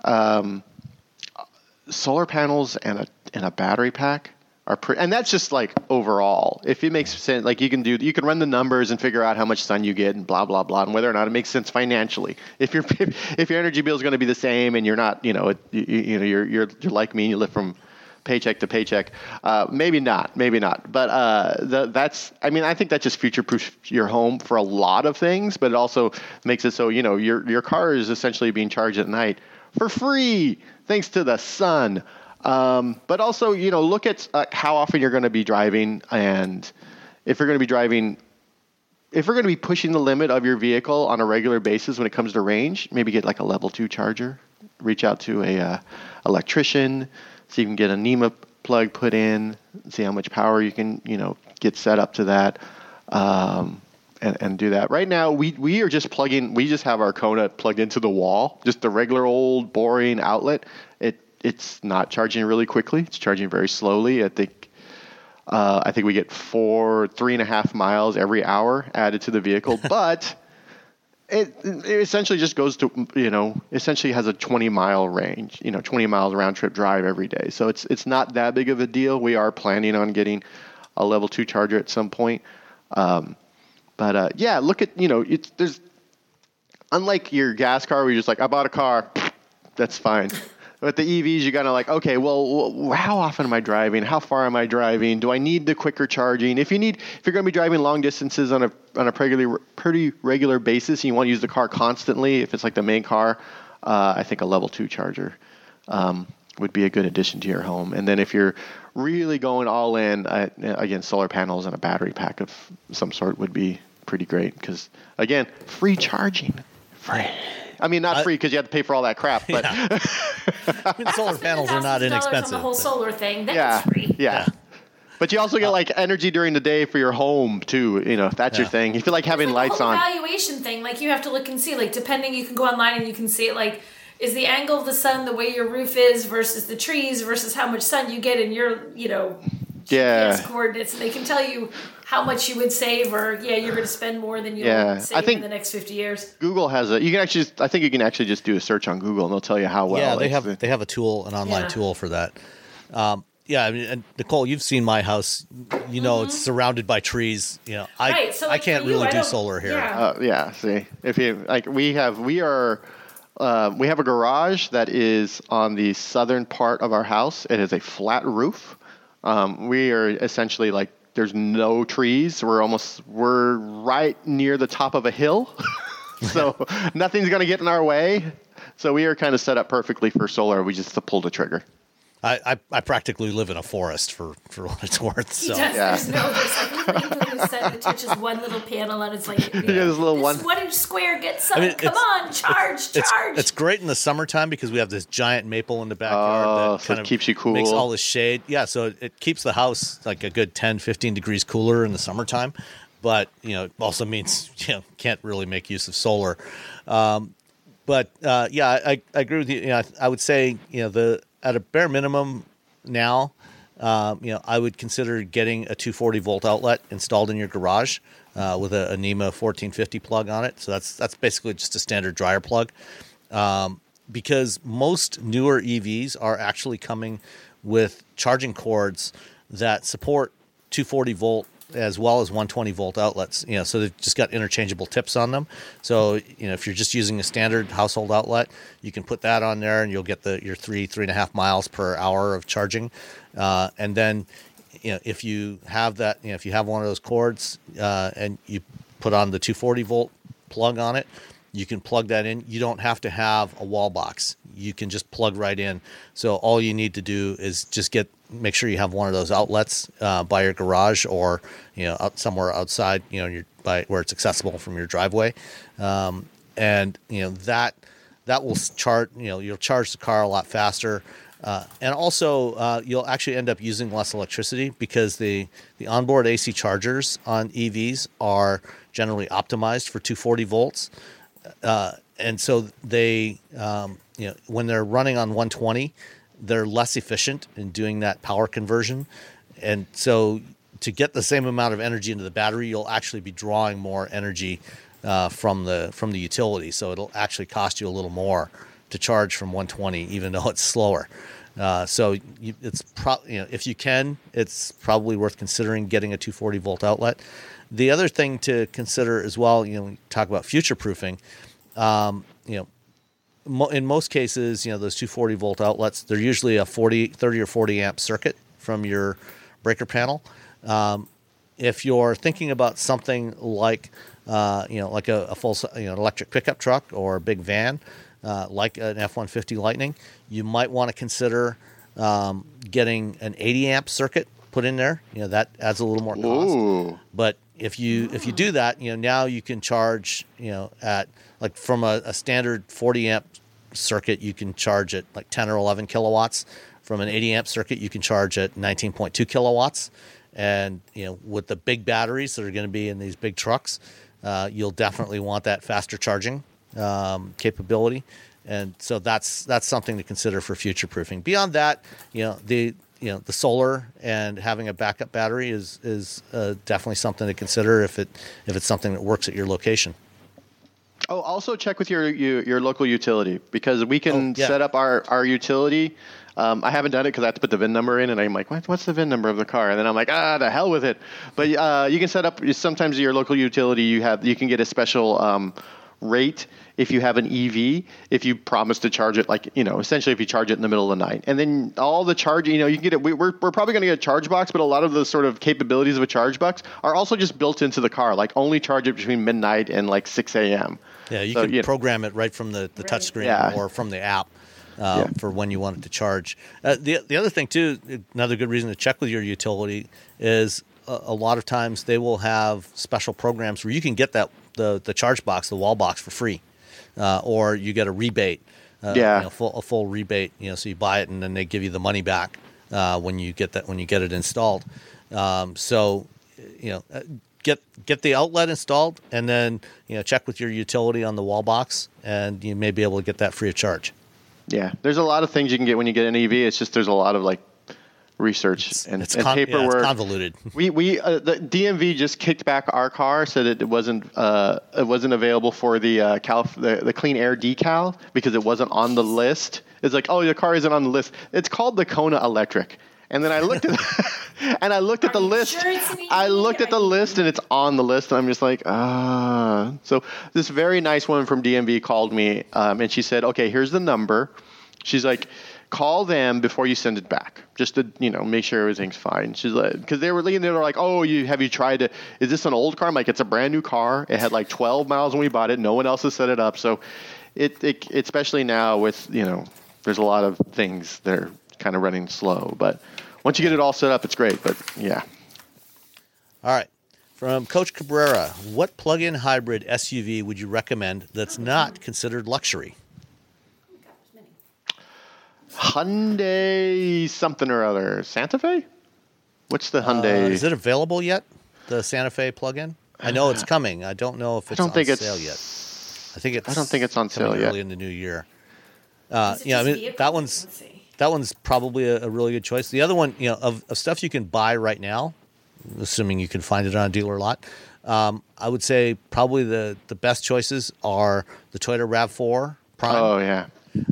solar panels and a battery pack are and that's just like overall. If it makes sense, like you can run the numbers and figure out how much sun you get and blah blah blah, and whether or not it makes sense financially. If your energy bill is going to be the same and you're not, you're like me and you live from paycheck to paycheck, maybe not. But I think that just future-proofs your home for a lot of things, but it also makes it so your car is essentially being charged at night for free thanks to the sun. But also, look at how often you're going to be driving, and if you're going to be pushing the limit of your vehicle on a regular basis when it comes to range, maybe get like a level 2 charger. Reach out to a electrician, so you can get a NEMA plug put in, see how much power you can, get set up to that, and do that. Right now, we are just we just have our Kona plugged into the wall, just the regular old boring outlet. It's not charging really quickly. It's charging very slowly. I think we get 3.5 miles every hour added to the vehicle, but It essentially just goes to, essentially has a 20-mile range, 20 miles round trip drive every day. So it's not that big of a deal. We are planning on getting a level 2 charger at some point. But look at, there's, unlike your gas car where you're just like, I bought a car, that's fine. With the EVs, you gotta like, okay, well, how often am I driving? How far am I driving? Do I need the quicker charging? If you're going to be driving long distances on a pretty regular basis, and you want to use the car constantly, if it's like the main car, I think a level 2 charger would be a good addition to your home. And then if you're really going all in, again, solar panels and a battery pack of some sort would be pretty great because, again, free charging. Free. I mean, not free because you have to pay for all that crap, but solar panels are not inexpensive. On the whole solar thing, that's free. Yeah. But you also get like energy during the day for your home too. If that's your thing. You feel like having lights on. Evaluation thing, like you have to look and see, like depending, you can go online and you can see it. Like, is the angle of the sun the way your roof is versus the trees versus how much sun you get in your, GPS coordinates, and they can tell you how much you would save, or you're going to spend more than you'll save in the next 50 years. Google has I think you can actually just do a search on Google and they'll tell you how well. Yeah, they have a tool, an online tool for that. I mean, and Nicole, you've seen my house. It's surrounded by trees. I can't really do solar here. See, if you like, we have a garage that is on the southern part of our house. It is a flat roof. We are essentially like, there's no trees. We're right near the top of a hill. So nothing's going to get in our way. So we are kind of set up perfectly for solar. We just have to pull the trigger. I practically live in a forest for what it's worth. So. He does. Yeah. There's no set that touches one little panel and it's like, this little this 1 inch square gets sun. Come on, charge. It's great in the summertime because we have this giant maple in the backyard that kind of keeps you cool. Makes all the shade. Yeah, so it keeps the house like a good 10, 15 degrees cooler in the summertime. But, it also means, can't really make use of solar. I agree with you. I would say, at a bare minimum now, I would consider getting a 240 volt outlet installed in your garage with a NEMA 1450 plug on it. So that's basically just a standard dryer plug. Because most newer EVs are actually coming with charging cords that support 240 volt as well as 120 volt outlets. So they've just got interchangeable tips on them. So, if you're just using a standard household outlet, you can put that on there and you'll get your 3.5 miles per hour of charging. And then, if you have that, if you have one of those cords and you put on the 240 volt plug on it, you can plug that in. You don't have to have a wall box. You can just plug right in. So all you need to do is just make sure you have one of those outlets by your garage or somewhere outside, by where it's accessible from your driveway, and that will charge. You'll charge the car a lot faster, and also you'll actually end up using less electricity because the onboard AC chargers on EVs are generally optimized for 240 volts. And so they, when they're running on 120, they're less efficient in doing that power conversion. And so to get the same amount of energy into the battery, you'll actually be drawing more energy from the utility. So it'll actually cost you a little more to charge from 120, even though it's slower. If you can, it's probably worth considering getting a 240 volt outlet. The other thing to consider as well, we talk about future proofing. In most cases, those 240 volt outlets, they're usually a 30 or 40 amp circuit from your breaker panel. If you're thinking about something like a full electric pickup truck or a big van, like an F-150 Lightning, you might want to consider getting an 80 amp circuit put in there. That adds a little more cost. Ooh. But if you do that, now you can charge, at like from a standard 40 amp circuit, you can charge at like 10 or 11 kilowatts. From an 80 amp circuit, you can charge at 19.2 kilowatts. And, with the big batteries that are going to be in these big trucks, you'll definitely want that faster charging capability. And so that's something to consider for future proofing. Beyond that, the solar and having a backup battery is definitely something to consider if it's something that works at your location. Oh, also check with your local utility, because we can set up our utility. I haven't done it because I have to put the VIN number in, and I'm like, what's the VIN number of the car? And then I'm like, the hell with it. But you can set up, sometimes your local utility, you can get a special rate if you have an EV, if you promise to charge it, like, essentially if you charge it in the middle of the night. And then all the charging, you can get it. We're probably going to get a charge box, but a lot of the sort of capabilities of a charge box are also just built into the car, like only charge it between midnight and like 6 a.m. Yeah, you can program it right from the touchscreen or from the app for when you want it to charge. The other thing, too, another good reason to check with your utility is a lot of times they will have special programs where you can get the charge box, the wall box, for free. Or you get a rebate, a full rebate. So you buy it and then they give you the money back when you get it installed. Get the outlet installed, and then check with your utility on the wall box, and you may be able to get that free of charge. Yeah, there's a lot of things you can get when you get an EV. It's just there's a lot of research and paperwork. Yeah, it's convoluted. We the DMV just kicked back our car, said it wasn't available for the clean air decal because it wasn't on the list. It's like, oh, your car isn't on the list. It's called the Kona Electric. And then I looked at the list. I looked at the list, and it's on the list, and I'm just like, So this very nice woman from DMV called me, and she said, okay, here's the number. She's like, call them before you send it back, just to make sure everything's fine. She's like, because they were like, oh, have you tried to? Is this an old car? I'm like, it's a brand new car. It had like 12 miles when we bought it. No one else has set it up. So, it especially now with there's a lot of things that are kind of running slow. But once you get it all set up, it's great. But yeah. All right. From Coach Cabrera, what plug-in hybrid SUV would you recommend that's not considered luxury? Hyundai something or other. Santa Fe? What's the Hyundai? Is it available yet? The Santa Fe plug-in? I know it's coming. I don't know if it's on sale yet. I don't think it's on sale yet. Early in the new year. That one's probably a really good choice. The other one, of stuff you can buy right now, assuming you can find it on a dealer lot, I would say probably the best choices are the Toyota RAV4 Prime. Oh yeah.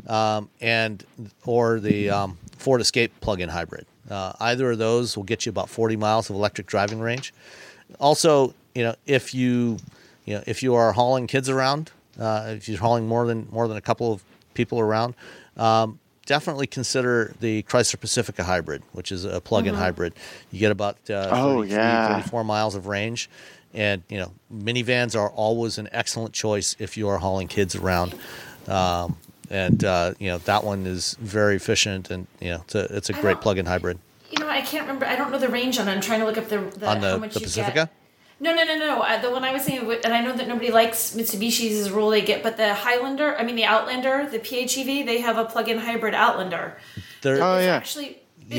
Or the Ford Escape plug-in hybrid. Either of those will get you about 40 miles of electric driving range. Also, if you are hauling kids around, if you're hauling more than a couple of people around, definitely consider the Chrysler Pacifica hybrid, which is a plug-in hybrid. You get about 34 miles of range. And, minivans are always an excellent choice if you are hauling kids around. That one is very efficient, and it's a great plug-in hybrid. I can't remember. I don't know the range on it. I'm trying to look up how much the Pacifica? Get. No. The one I was thinking, and I know that nobody likes Mitsubishi's is a rule they get, but the Outlander, the PHEV, they have a plug-in hybrid Outlander. Actually,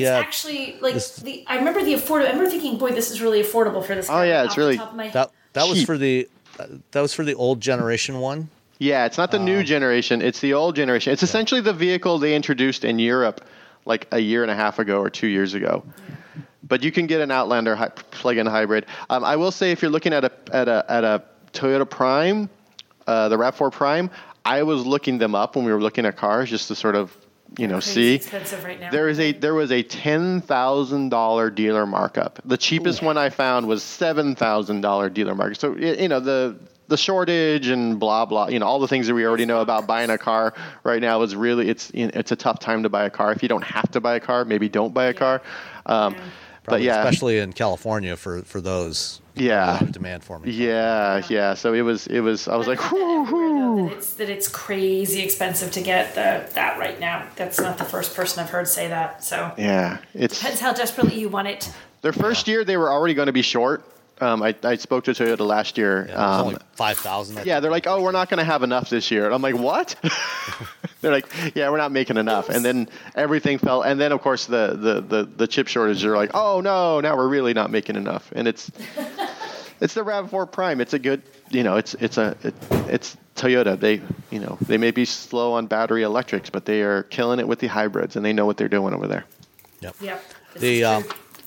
I remember the affordable. I remember thinking, boy, this is really affordable for this car. Oh yeah, it's really that was for the old generation one. Yeah, it's not the new generation. It's the old generation. It's essentially the vehicle they introduced in Europe like a year and a half ago or 2 years ago. But you can get an Outlander plug-in hybrid. I will say, if you're looking at a Toyota Prime, the RAV4 Prime, I was looking them up when we were looking at cars just to sort of see. Expensive right now. There was a $10,000 dealer markup. The cheapest one I found was $7,000 dealer markup. So the shortage and blah blah, all the things that we already know about buying a car right now is really it's a tough time to buy a car. If you don't have to buy a car, maybe don't buy a car. But especially in California for those. Yeah, a lot of demand for me. Yeah. So it was. I was like, whoo. That it's crazy expensive to get that right now. That's not the first person I've heard say that. So yeah, it depends how desperately you want it. Their first year, they were already going to be short. I spoke to Toyota last year. Yeah, only 5,000. Yeah, they're like, oh, we're not going to have enough this year. And I'm like, what? They're like, yeah, we're not making enough. And then everything fell. And then, of course, the chip shortage. They're like, oh, no, now we're really not making enough. And it's the RAV4 Prime. It's a good, it's Toyota. They may be slow on battery electrics, but they are killing it with the hybrids, and they know what they're doing over there. Yep.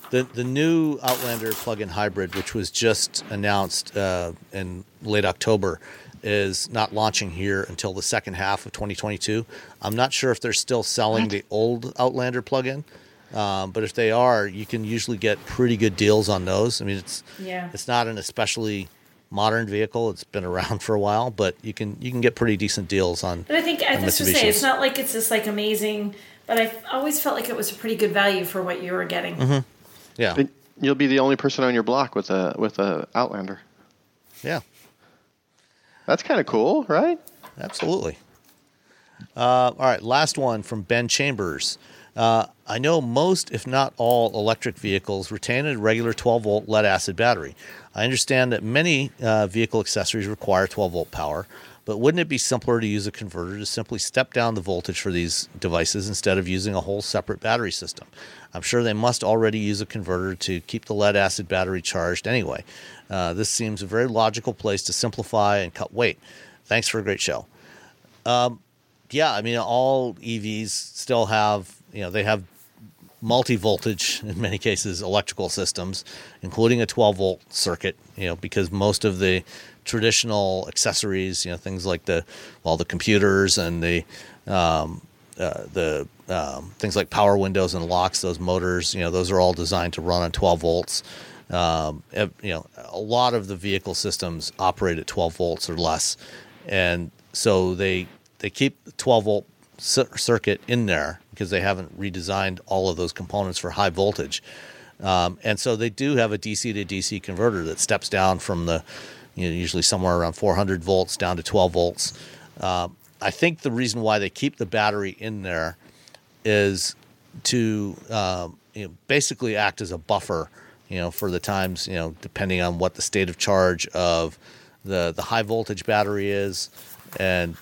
The new Outlander plug-in hybrid, which was just announced in late October, is not launching here until the second half of 2022. I'm not sure if they're still selling the old Outlander plug-in, but if they are, you can usually get pretty good deals on those. I mean, it's not an especially modern vehicle. It's been around for a while, but you can get pretty decent deals on. But I think I was just say it's not like it's just like amazing, but I always felt like it was a pretty good value for what you were getting. Mm-hmm. Yeah, you'll be the only person on your block with a Outlander. Yeah. That's kind of cool, right? Absolutely. All right, last one from Ben Chambers. I know most, if not all, electric vehicles retain a regular 12-volt lead-acid battery. I understand that many vehicle accessories require 12-volt power, but wouldn't it be simpler to use a converter to simply step down the voltage for these devices instead of using a whole separate battery system? I'm sure they must already use a converter to keep the lead-acid battery charged anyway. This seems a very logical place to simplify and cut weight. Thanks for a great show. Yeah, I mean, all EVs still have, they have multi-voltage, in many cases, electrical systems, including a 12-volt circuit, because most of the traditional accessories, things like the computers and the things like power windows and locks, those motors, those are all designed to run on 12 volts. A lot of the vehicle systems operate at 12 volts or less, and so they keep the 12-volt circuit in there because they haven't redesigned all of those components for high voltage. And so they do have a DC to DC converter that steps down from the, usually somewhere around 400 volts down to 12 volts. I think the reason why they keep the battery in there is to basically act as a buffer, for the times, depending on what the state of charge of the high voltage battery is, and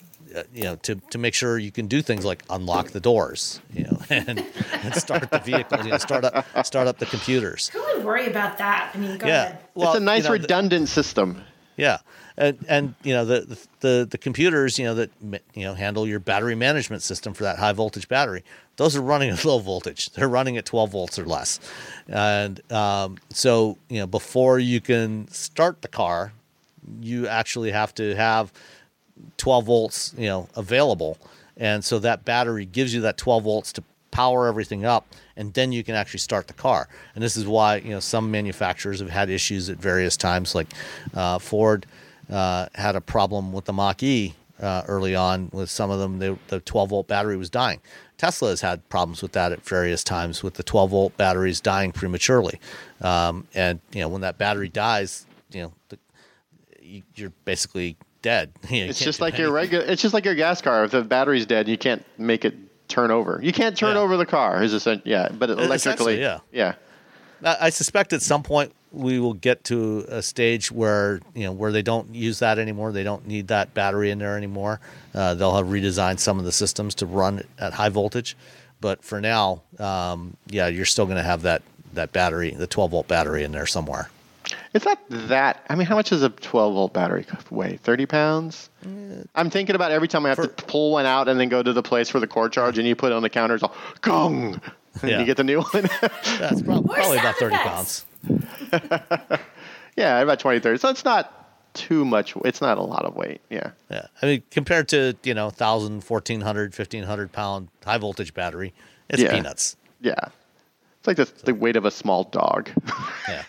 to make sure you can do things like unlock the doors, and start the vehicle, start up the computers. I don't really worry about that. I mean, go ahead. Well, it's a nice redundant system. Yeah. And the computers, that handle your battery management system for that high voltage battery, those are running at low voltage. They're running at 12 volts or less. And so, before you can start the car, you actually have to have 12 volts, available. And so that battery gives you that 12 volts to power everything up, and then you can actually start the car. And this is why, some manufacturers have had issues at various times, like Ford had a problem with the Mach-E early on with some of them. The 12-volt battery was dying. Tesla has had problems with that at various times with the 12-volt batteries dying prematurely. And, when that battery dies, you're basically dead. It's just like it's just like your gas car. If the battery's dead, you can't make it turn over. You can't turn over the car. But electrically, yeah. I suspect at some point we will get to a stage where they don't use that anymore. They don't need that battery in there anymore. They'll have redesigned some of the systems to run at high voltage, but for now, you're still going to have that battery, the 12-volt battery, in there somewhere. It's not that. I mean, how much does a 12-volt battery weigh? 30 pounds? I'm thinking about every time I have to pull one out and then go to the place for the core charge, and you put it on the counter, it's all gong, and you get the new one. That's probably about 30 pounds. Yeah, about 20, 30. So it's not too much. It's not a lot of weight. Yeah. Yeah. I mean, compared to, 1,000, 1,400, 1,500 pound high voltage battery, it's peanuts. Yeah. It's like the weight of a small dog. Yeah.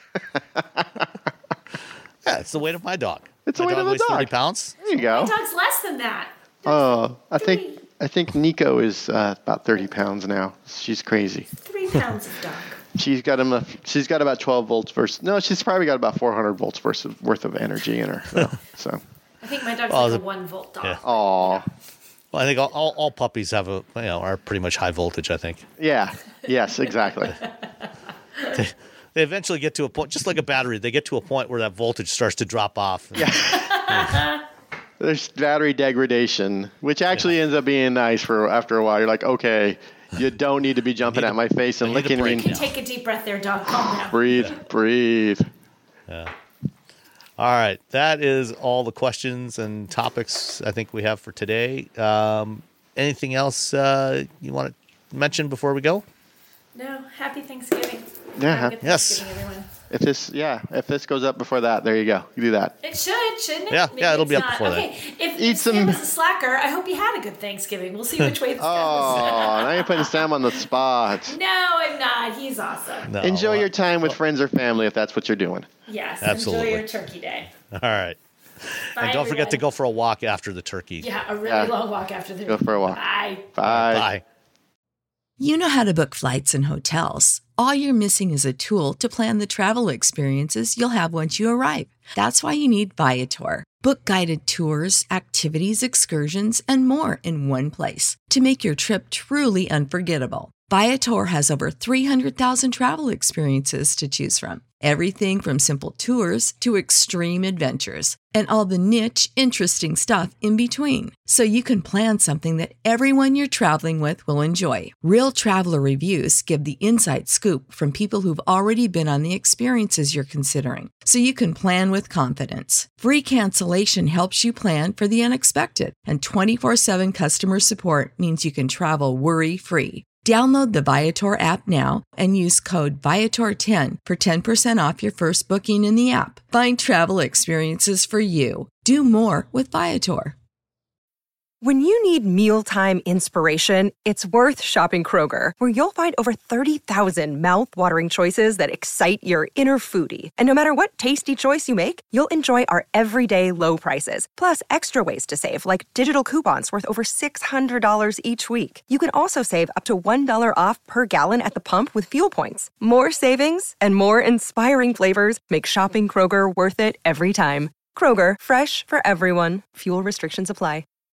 Yeah, it's the weight of my dog. It's the weight of a dog. 30 pounds. There you go. My dog's less than that. I think Nico is about 30 pounds now. She's crazy. 3 pounds of dog. She's got about 12 volts versus. No, she's probably got about 400 volts worth of energy in her. So. I think my dog's like a 1-volt dog. Yeah. Aw. Well, I think all puppies have are pretty much high voltage, I think. Yeah. Yes, exactly. They eventually get to a point, just like a battery, they get to a point where that voltage starts to drop off. Yeah. There's battery degradation, which actually ends up being nice for after a while. You're like, okay, you don't need to be jumping at my face and licking me. You can take a deep breath there, dog. Calm down. Breathe. Yeah. All right. That is all the questions and topics I think we have for today. Anything else you want to mention before we go? No. Happy Thanksgiving. Yeah. Have a good Yes. Thanksgiving, everyone. If this goes up before that, there you go. You do that. It should, shouldn't it? Yeah, Maybe it'll it's be up not. before that. Okay, if Sam is a slacker, I hope you had a good Thanksgiving. We'll see which way this Oh, now you're putting Sam on the spot. goes. No, I'm not. He's awesome. No, Enjoy your time with friends or family if that's what you're doing. Yes, Absolutely. enjoy your turkey day. All right. Bye, And don't forget to everyone. go for a walk after the turkey. Yeah, a really long walk after the Go for a walk. Bye. Bye. Bye. You know how to book flights and hotels. All you're missing is a tool to plan the travel experiences you'll have once you arrive. That's why you need Viator. Book guided tours, activities, excursions, and more in one place to make your trip truly unforgettable. Viator has over 300,000 travel experiences to choose from. Everything from simple tours to extreme adventures and all the niche, interesting stuff in between. So you can plan something that everyone you're traveling with will enjoy. Real traveler reviews give the inside scoop from people who've already been on the experiences you're considering. So you can plan with confidence. Free cancellation helps you plan for the unexpected. And 24/7 customer support means you can travel worry-free. Download the Viator app now and use code Viator10 for 10% off your first booking in the app. Find travel experiences for you. Do more with Viator. When you need mealtime inspiration, it's worth shopping Kroger, where you'll find over 30,000 mouth-watering choices that excite your inner foodie. And no matter what tasty choice you make, you'll enjoy our everyday low prices, plus extra ways to save, like digital coupons worth over $600 each week. You can also save up to $1 off per gallon at the pump with fuel points. More savings and more inspiring flavors make shopping Kroger worth it every time. Kroger, fresh for everyone. Fuel restrictions apply.